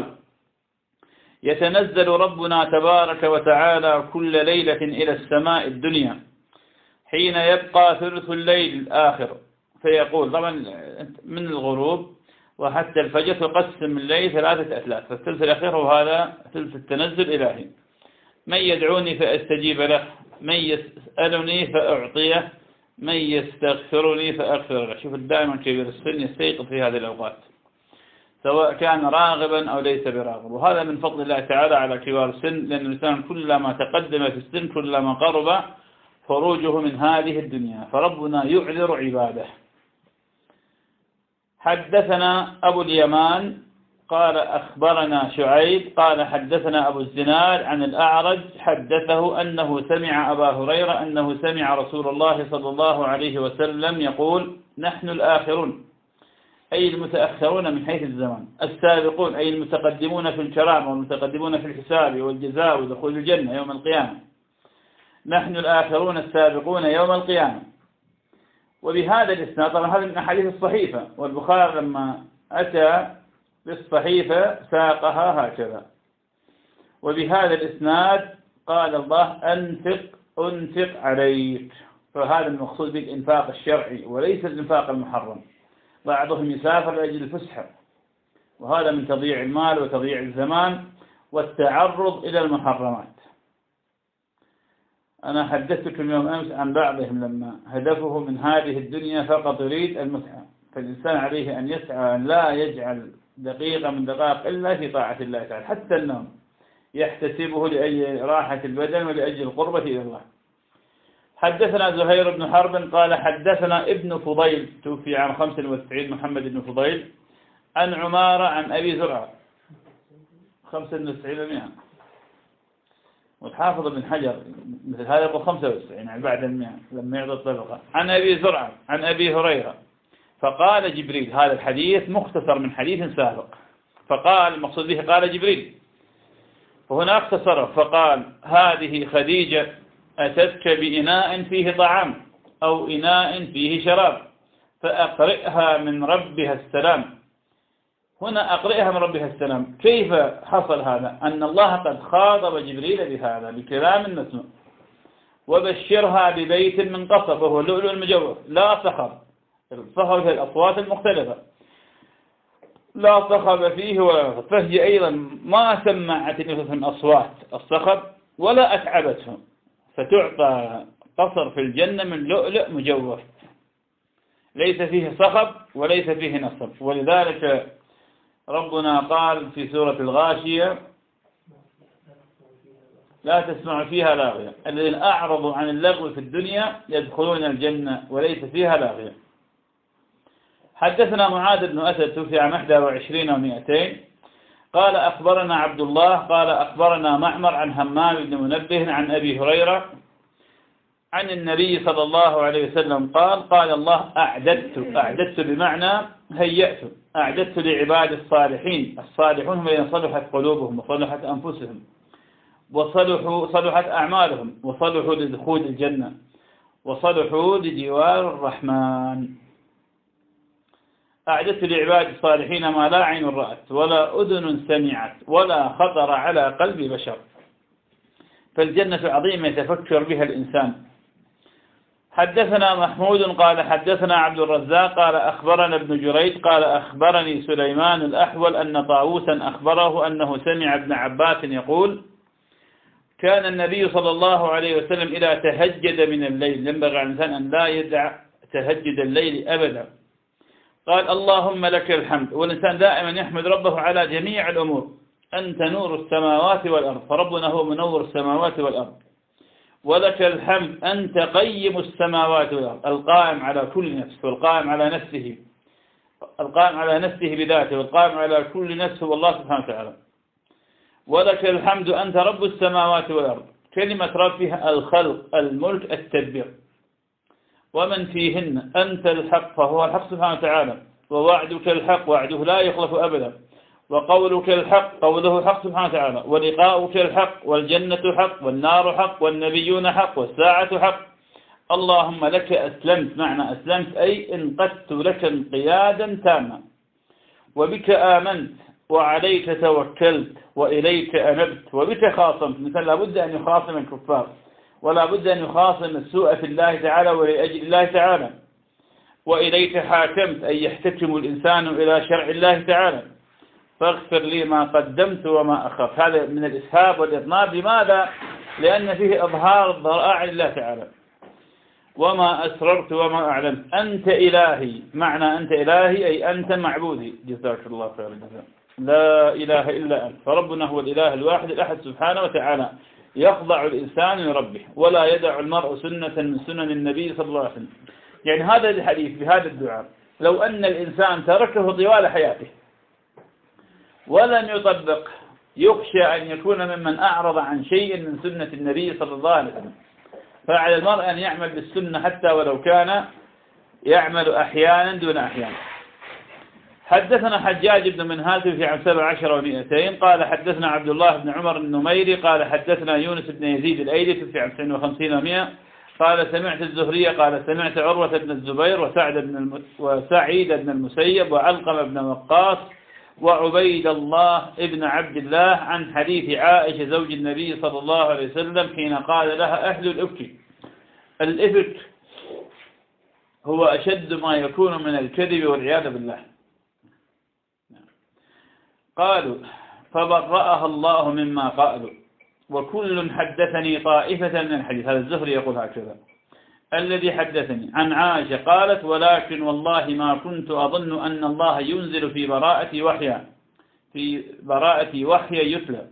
يتنزل ربنا تبارك وتعالى كل ليلة إلى السماء الدنيا حين يبقى ثلث الليل الآخر فيقول، طبعا من الغروب وحتى الفجر تقسم الليل 3 أثلاث، فالثلث الأخير هو هذا ثلث التنزل الإلهي. من يدعوني فأستجيب له، من يسألني فأعطيه، من يستغفرني فأغفر له. شوف دائما كبير السن يستيقظ في هذه الأوقات سواء كان راغبا أو ليس براغب، وهذا من فضل الله تعالى على كبار السن، لأن الإنسان كلما تقدم في السن كلما قرب خروجه من هذه الدنيا، فربنا يعذر عباده. حدثنا أبو اليمان قال أخبرنا شعيب قال حدثنا أبو الزناد عن الأعرج حدثه أنه سمع أبا هريرة أنه سمع رسول الله صلى الله عليه وسلم يقول نحن الآخرون، أي المتأخرون من حيث الزمان، السابقون أي المتقدمون في الكرامة والمتقدمون في الحساب والجزاء ودخول الجنة يوم القيامة. نحن الآخرون السابقون يوم القيامة. وبهذا الإسناد، طبعا هذا من أحاديث الصحيفة، والبخاري لما أتى بالصحيفة ساقها هكذا. وبهذا الإسناد قال الله أنفق عليك، فهذا المقصود بالإنفاق الشرعي وليس الإنفاق المحرم. بعضهم يسافر لأجل الفسحة، وهذا من تضييع المال وتضييع الزمان والتعرض إلى المحرمات. أنا حدثتكم يوم أمس عن بعضهم لما هدفه من هذه الدنيا فقط يريد المتعة، فالإنسان عليه أن يسعى أن لا يجعل دقيقة من دقائق إلا في طاعة الله تعالى، حتى النوم يحتسبه لأجل راحة البدن ولأجل القربة إلى الله. حدثنا زهير بن حرب قال حدثنا ابن فضيل توفي عام 95 محمد بن فضيل عن عمارة عن أبي زرعة 95 والحافظ بن حجر مثل هذا يقول 95 يعني بعد 100 لما يعطي الطبقة. عن أبي زرعة عن أبي هريرة فقال جبريل، هذا الحديث مختصر من حديث سابق، فقال المقصود به قال جبريل، وهنا اختصره فقال هذه خديجة أتتك بإناء فيه طعام أو إناء فيه شراب فأقرئها من ربها السلام. هنا أقرئها من ربها السلام، كيف حصل هذا؟ أن الله قد خاطب جبريل بهذا بكلام مسموع، وبشرها ببيت من قصب وهو اللؤلؤ المجوف لا صخب، الصخب هي الأصوات المختلفة، لا صخب فيه ولا، فهي أيضا ما سمعت من أصوات الصخب ولا أتعبتهم، فتعطى قصر في الجنة من لؤلؤ مجوف ليس فيه صخب وليس فيه نصب. ولذلك ربنا قال في سورة الغاشية لا تسمع فيها لاغية. الذين أعرضوا عن اللغو في الدنيا يدخلون الجنة وليس فيها لاغية. حدثنا معاذ بن أسد توفي عام 21 و200 قال أخبرنا عبد الله قال أخبرنا معمر عن همام بن منبه عن أبي هريرة عن النبي صلى الله عليه وسلم قال الله أعددت بمعنى هيأت، أعددت لعباد الصالحين. الصالحون هم الذين صلحت قلوبهم وصلحت أنفسهم صلحت أعمالهم وصلحوا لدخول الجنة وصلحوا لجوار الرحمن. أعددت لعباد الصالحين ما لا عين رأت ولا أذن سمعت ولا خطر على قلب بشر. فالجنة عظيمة يتفكر بها الإنسان. حدثنا محمود قال حدثنا عبد الرزاق قال أخبرنا ابن جريج قال أخبرني سليمان الأحول أن طاووسا أخبره أنه سمع ابن عباس يقول كان النبي صلى الله عليه وسلم إذا تهجد من الليل، ينبغي على الإنسان أن لا يدع تهجد الليل أبدا، قال اللهم لك الحمد. والإنسان دائما يحمد ربه على جميع الأمور. أنت نور السماوات والأرض، فربنا هو منور السماوات والأرض. ولك الحمد أنت قيم السماوات والأرض، القائم على كل نفس والقائم على نفسه، القائم على نفسه بذاته والقائم على كل نفس هو الله سبحانه وتعالى. ولك الحمد أنت رب السماوات والأرض. كلمة رب فيها الخلق الملك التدبير، ومن فيهن أنت الحق فهو الحق سبحانه وتعالى، ووعدك الحق وعده لا يخلف أبدا، وقولك الحق قوله حق سبحانه وتعالى، ولقاؤك الحق والجنة حق والنار حق والنبيون حق والساعة حق. اللهم لك أسلمت، معنى أسلمت أي انقدت لك انقيادا تاما، وبك آمنت وعليك توكلت وإليك أنبت وبك خاصمت. مثلا لابد أن يخاصم الكفار ولا بد أن يخاصم السوء في الله تعالى ولأجل الله تعالى. وإليك حاكمت أي يحتكم الإنسان إلى شرع الله تعالى، فاغفر لي ما قدمت وما أخرت. هذا من الإسهاب والإطناب. لماذا؟ لأن فيه إظهار الضراعة لله تعالى. وما أسررت وما أعلمت أنت إلهي، معنى أنت إلهي أي أنت معبودي. جزاك الله خير الجزاء. لا إله إلا أنت، فربنا هو الإله الواحد الأحد سبحانه وتعالى. يخضع الإنسان لربه ولا يدع المرء سنة من سنن النبي صلى الله عليه وسلم. يعني هذا الحديث بهذا الدعاء لو أن الإنسان تركه طوال حياته ولم يطبق يخشى أن يكون ممن أعرض عن شيء من سنة النبي صلى الله عليه وسلم. فعلى المرء أن يعمل بالسنة حتى ولو كان يعمل أحيانا دون أحيان. حدثنا حجاج بن منهال في عام 17 و200 قال حدثنا عبد الله بن عمر النميري قال حدثنا يونس بن يزيد الأيلي في عام 59 و100 قال سمعت الزهري قال سمعت عروة بن الزبير وسعيد بن المسيب وعلقمة بن وقاص وعبيد الله ابن عبد الله عن حديث عائشة زوج النبي صلى الله عليه وسلم حين قال لها أهل الإفك. الإفك هو أشد ما يكون من الكذب والعياذ بالله. قالوا فبرأها الله مما قالوا وكل حدثني طائفة من الحديث. هذا الزهري يقول هكذا الذي حدثني عن عائشة قالت ولكن والله ما كنت أظن أن الله ينزل في براءة وحي يتلى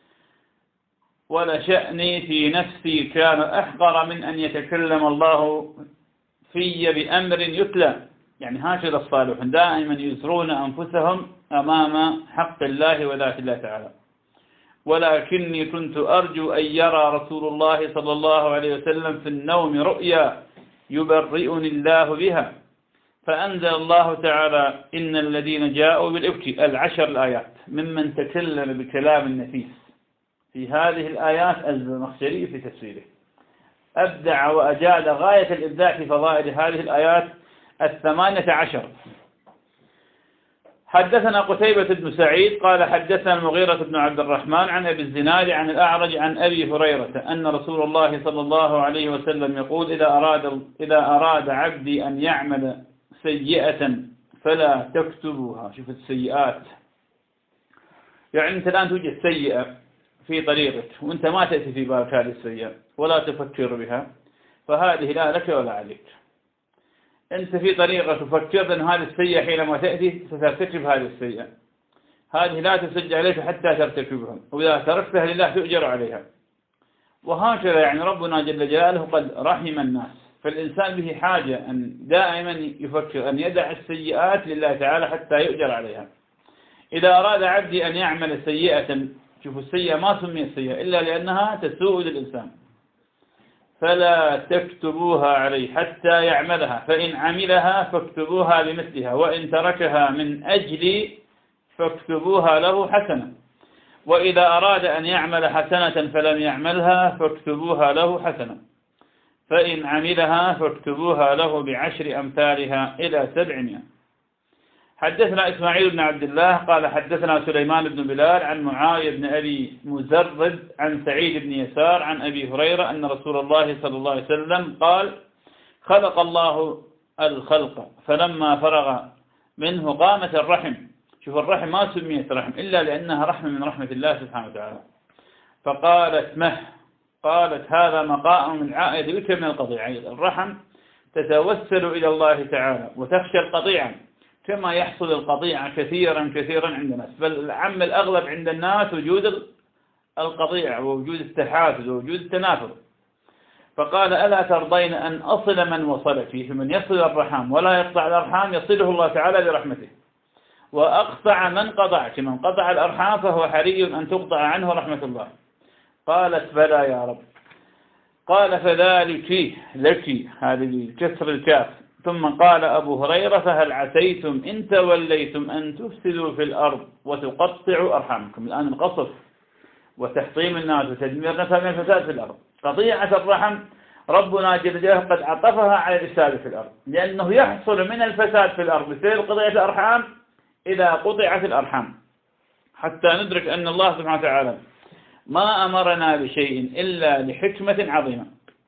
ولشأني في نفسي كان أحقر من أن يتكلم الله في بأمر يتلى. يعني هكذا الصالحون دائما يسرون أنفسهم أمام حق الله وذات الله تعالى. ولكني كنت أرجو أن يرى رسول الله صلى الله عليه وسلم في النوم رؤيا يبرئني الله بها، فأنزل الله تعالى إن الذين جاءوا بالإفك 10 الآيات ممن تكلم بكلام نفيس. في هذه الآيات الزمخشري في تفسيره أبدع وأجاد غاية الإبداع في فضائل هذه الآيات 18. حدثنا قتيبة بن سعيد قال حدثنا المغيرة بن عبد الرحمن عن أبي الزناد عن الأعرج عن أبي هريرة أن رسول الله صلى الله عليه وسلم يقول إذا أراد عبدي أن يعمل سيئة فلا تكتبوها. شوف السيئات، يعني أنت الآن توجد سيئة في طريقك وأنت ما تأتي في بالك هذه السيئة ولا تفكر بها، فهذه لا لك ولا عليك. أنت في طريقة تفكر أن هذه السيئة حينما تأتي سترتكب هذه السيئة، هذه لا تسج عليك حتى ترتكبها، وإذا تركتها لله تؤجر عليها. وهكذا يعني ربنا جل جلاله قد رحم الناس، فالإنسان به حاجة أن دائما يفكر أن يدع السيئات لله تعالى حتى يؤجر عليها. إذا أراد عبدي أن يعمل سيئة، شوفوا السيئة ما سميت سيئة إلا لأنها تسوء للإنسان، فلا تكتبوها عليه حتى يعملها، فإن عملها فاكتبوها بمثلها، وإن تركها من أجل فاكتبوها له حسنة، وإذا أراد أن يعمل حسنة فلم يعملها فاكتبوها له حسنة، فإن عملها فاكتبوها له ب10 أمثالها إلى 700. حدثنا إسماعيل بن عبد الله قال حدثنا سليمان بن بلال عن معاوية بن أبي مزرد عن سعيد بن يسار عن أبي هريرة أن رسول الله صلى الله عليه وسلم قال: خلق الله الخلق فلما فرغ منه قامت الرحم. شوف الرحم ما سميت رحم إلا لأنها رحمة من رحمة الله سبحانه وتعالى، فقالت قالت هذا مقام من عائد بك من القطيع. الرحم تتوسل إلى الله تعالى وتخشى القطيعة، كما يحصل القطيعة كثيرا عند الناس، بل العم الأغلب عند الناس وجود القطيعة ووجود التحافز ووجود التنافر. فقال: ألا ترضين أن أصل من وصلك؟ فمن يصل الرحام ولا يقطع الأرحام يصله الله تعالى برحمته، وأقطع من قطعك، من قطع الأرحام فهو حري أن تقطع عنه رحمة الله. قالت: بلى يا رب. قال: فذلك لك، هذه كسر الكاف. ثم قال أبو هريرة: فهل عسيتم إن توليتم أن تفسدوا في الأرض وتقطعوا أرحامكم؟ الآن القصف وتحطيم الناس وتدمير نفسها من الفساد في الأرض. قطيعة الرحم ربنا جل جلاله قد عطفها على الإفساد في الأرض، لأنه يحصل من الفساد في الأرض بسبب قطيعة الأرحام إذا قطعت الأرحام، حتى ندرك أن الله سبحانه وتعالى ما أمرنا بشيء إلا لحكمة عظيمة.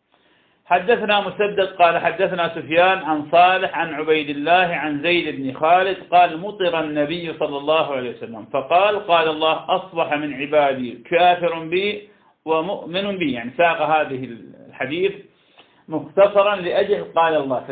حدثنا مسدد قال حدثنا سفيان عن صالح عن عبيد الله عن زيد بن خالد قال: مطر النبي صلى الله عليه وسلم فقال: قال الله: أصبح من عبادي كافر بي ومؤمن بي. يعني ساق هذه الحديث مختصرا لأجل قال الله،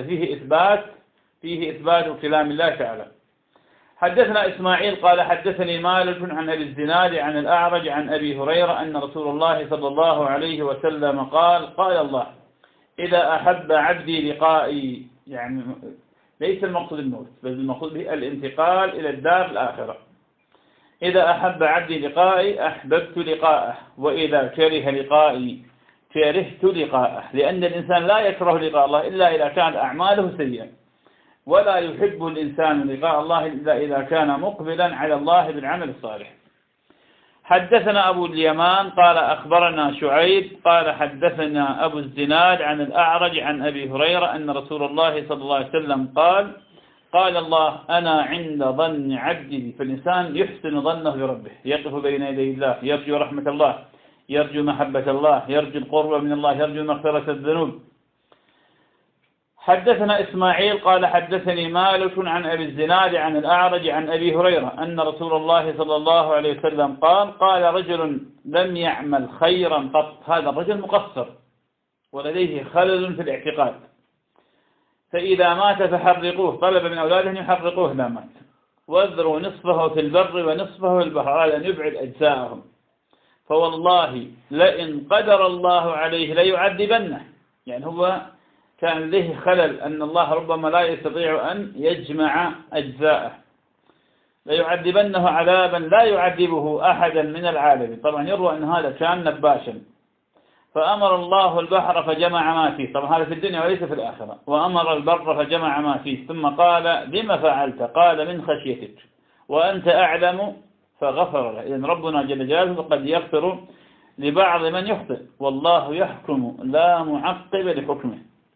فيه إثبات كلام الله تعالى. حدثنا إسماعيل قال حدثني مالك عن أبي الزناد عن الأعرج عن أبي هريرة أن رسول الله صلى الله عليه وسلم قال: قال الله: إذا أحب عبدي لقائي، يعني ليس المقصود الموت، بل المقصود به الانتقال إلى الدار الآخرة. إذا أحب عبدي لقائي أحببت لقاءه، وإذا كره لقائي كرهت لقاءه، لأن الإنسان لا يكره لقاء الله إلا إذا كانت أعماله سيئة، ولا يحب الإنسان لقاء الله إلا إذا كان مقبلا على الله بالعمل الصالح. حدثنا أبو اليمان قال أخبرنا شعيب قال حدثنا أبو الزناد عن الأعرج عن أبي هريرة أن رسول الله صلى الله عليه وسلم قال: قال الله: أنا عند ظن عبدي. فالإنسان يحسن ظنه بربه، يقف بين يدي الله، يرجو رحمة الله، يرجو محبة الله، يرجو القرب من الله، يرجو مغفرة الذنوب. حدثنا إسماعيل قال حدثني مالك عن أبي الزناد عن الأعرج عن أبي هريرة أن رسول الله صلى الله عليه وسلم قال: قال رجل لم يعمل خيرا قط. هذا الرجل مقصر ولديه خلل في الاعتقاد، فإذا مات فحرقوه. طلب من أولاده أن يحرقوه لا مات. واذروا نصفه في البر ونصفه في البحر، على أن يبعد أجزاءهم، فوالله لئن قدر الله عليه ليعذبنه. يعني هو كان لديه خلل أن الله ربما لا يستطيع أن يجمع أجزاءه، ليعذبنه عذابا لا يعذبه أحدا من العالمين. طبعا يروى أن هذا كان نباشا، فأمر الله البحر فجمع ما فيه. طبعا هذا في الدنيا وليس في الآخرة. وأمر البر فجمع ما فيه، ثم قال: لما فعلت؟ قال: من خشيتك وأنت أعلم، فغفر له. إذن ربنا جل جلاله قد يغفر لبعض من يخطئ، والله يحكم لا معقب لحكمه.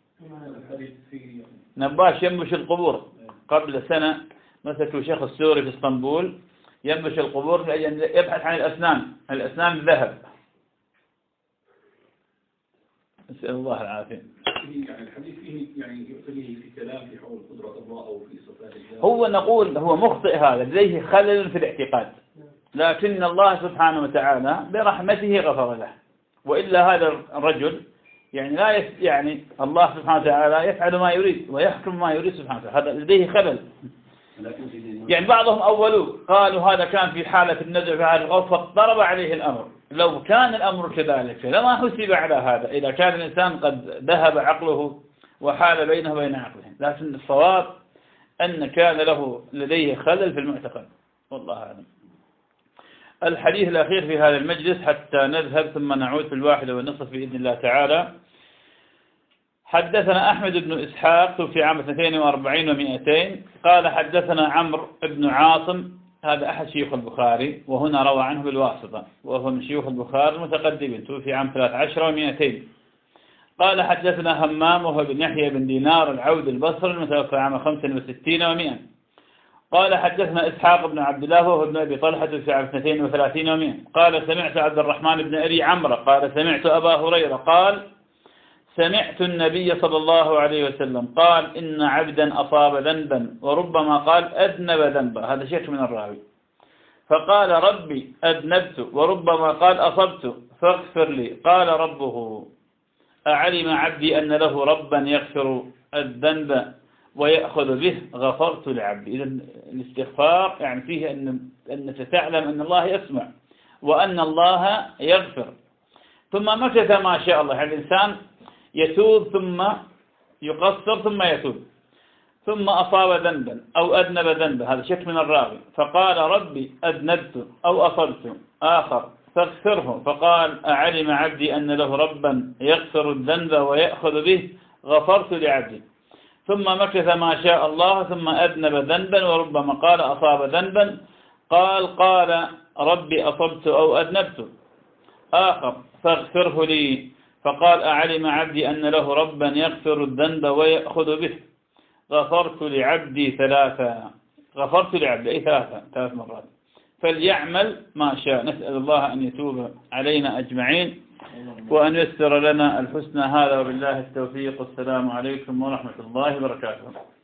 نباش ينبش القبور. قبل سنة مسكوا شيخ السوري في اسطنبول ينبش القبور يبحث عن الأسنان الذهب. نسأل الله العافية. يعني الحديث فيه يعني يؤتيه في كلام في حول قدرة الله أو في صفات الله. هو نقول هو مخطئ، هذا لديه خلل في الاعتقاد، لكن الله سبحانه وتعالى برحمته غفر له. وإلا هذا الرجل يعني لا يعني الله سبحانه وتعالى يفعل ما يريد ويحكم ما يريد سبحانه وتعالى، هذا لديه خلل. يعني بعضهم أولوا قالوا هذا كان في حالة النزع في حالة الغوث فاضطرب عليه الأمر. لو كان الأمر كذلك لما حسب على هذا إذا كان الإنسان قد ذهب عقله وحال بينه وبين عقله، لكن الصواب أن كان لديه خلل في المعتقد، والله أعلم. الحديث الأخير في هذا المجلس حتى نذهب ثم نعود في 1:30 بإذن الله تعالى. حدثنا أحمد بن إسحاق توفي عام 42 و200 قال حدثنا عمرو بن عاصم، هذا أحد شيوخ البخاري وهنا روى عنه بالواسطة وهو من شيوخ البخاري المتقدمين، توفي عام 13 و200 قال حدثنا همام وهو بن يحيى بن دينار العود البصري المتوفى عام 65 و100 قال حدثنا إسحاق بن عبد الله وهو ابن أبي طلحة في عام 32 و100 قال سمعت عبد الرحمن بن أبي عمرو قال سمعت أبا هريرة قال سمعت النبي صلى الله عليه وسلم قال إن عبدا أصاب ذنبا وربما قال أذنب ذنبا، هذا شيخ من الراوي، فقال ربي أذنبت وربما قال أصبت فاغفر لي، قال ربه أعلم عبدي أن له ربا يغفر الذنب ويأخذ به غفرت لعبدي. إذن الاستغفار يعني فيه أنك تعلم أن الله يسمع وأن الله يغفر. ثم مكث ما شاء الله، يعني الإنسان يتوب ثم يقصر ثم يتوب، ثم أصاب ذنبا أو أذنب ذنبا، هذا شك من الراوي، فقال ربي أذنبت أو أصبت، آخر فاغفره، فقال أعلم عبدي أن له ربا يغفر الذنب ويأخذ به غفرت لعبدي. ثم مكث ما شاء الله ثم أذنب ذنبا وربما قال أصاب ذنبا، قال ربي أصبت أو أذنبت، آخر فاغفره لي، فقال أعلم عبدي أن له ربا يغفر الذنب ويأخذ به غفرت لعبدي ثلاثا، غفرت لعبدي أي ثلاث مرات، فليعمل ما شاء. نسأل الله أن يتوب علينا أجمعين وأن يسر لنا الحسنى هذا، وبالله التوفيق. والسلام عليكم ورحمة الله وبركاته.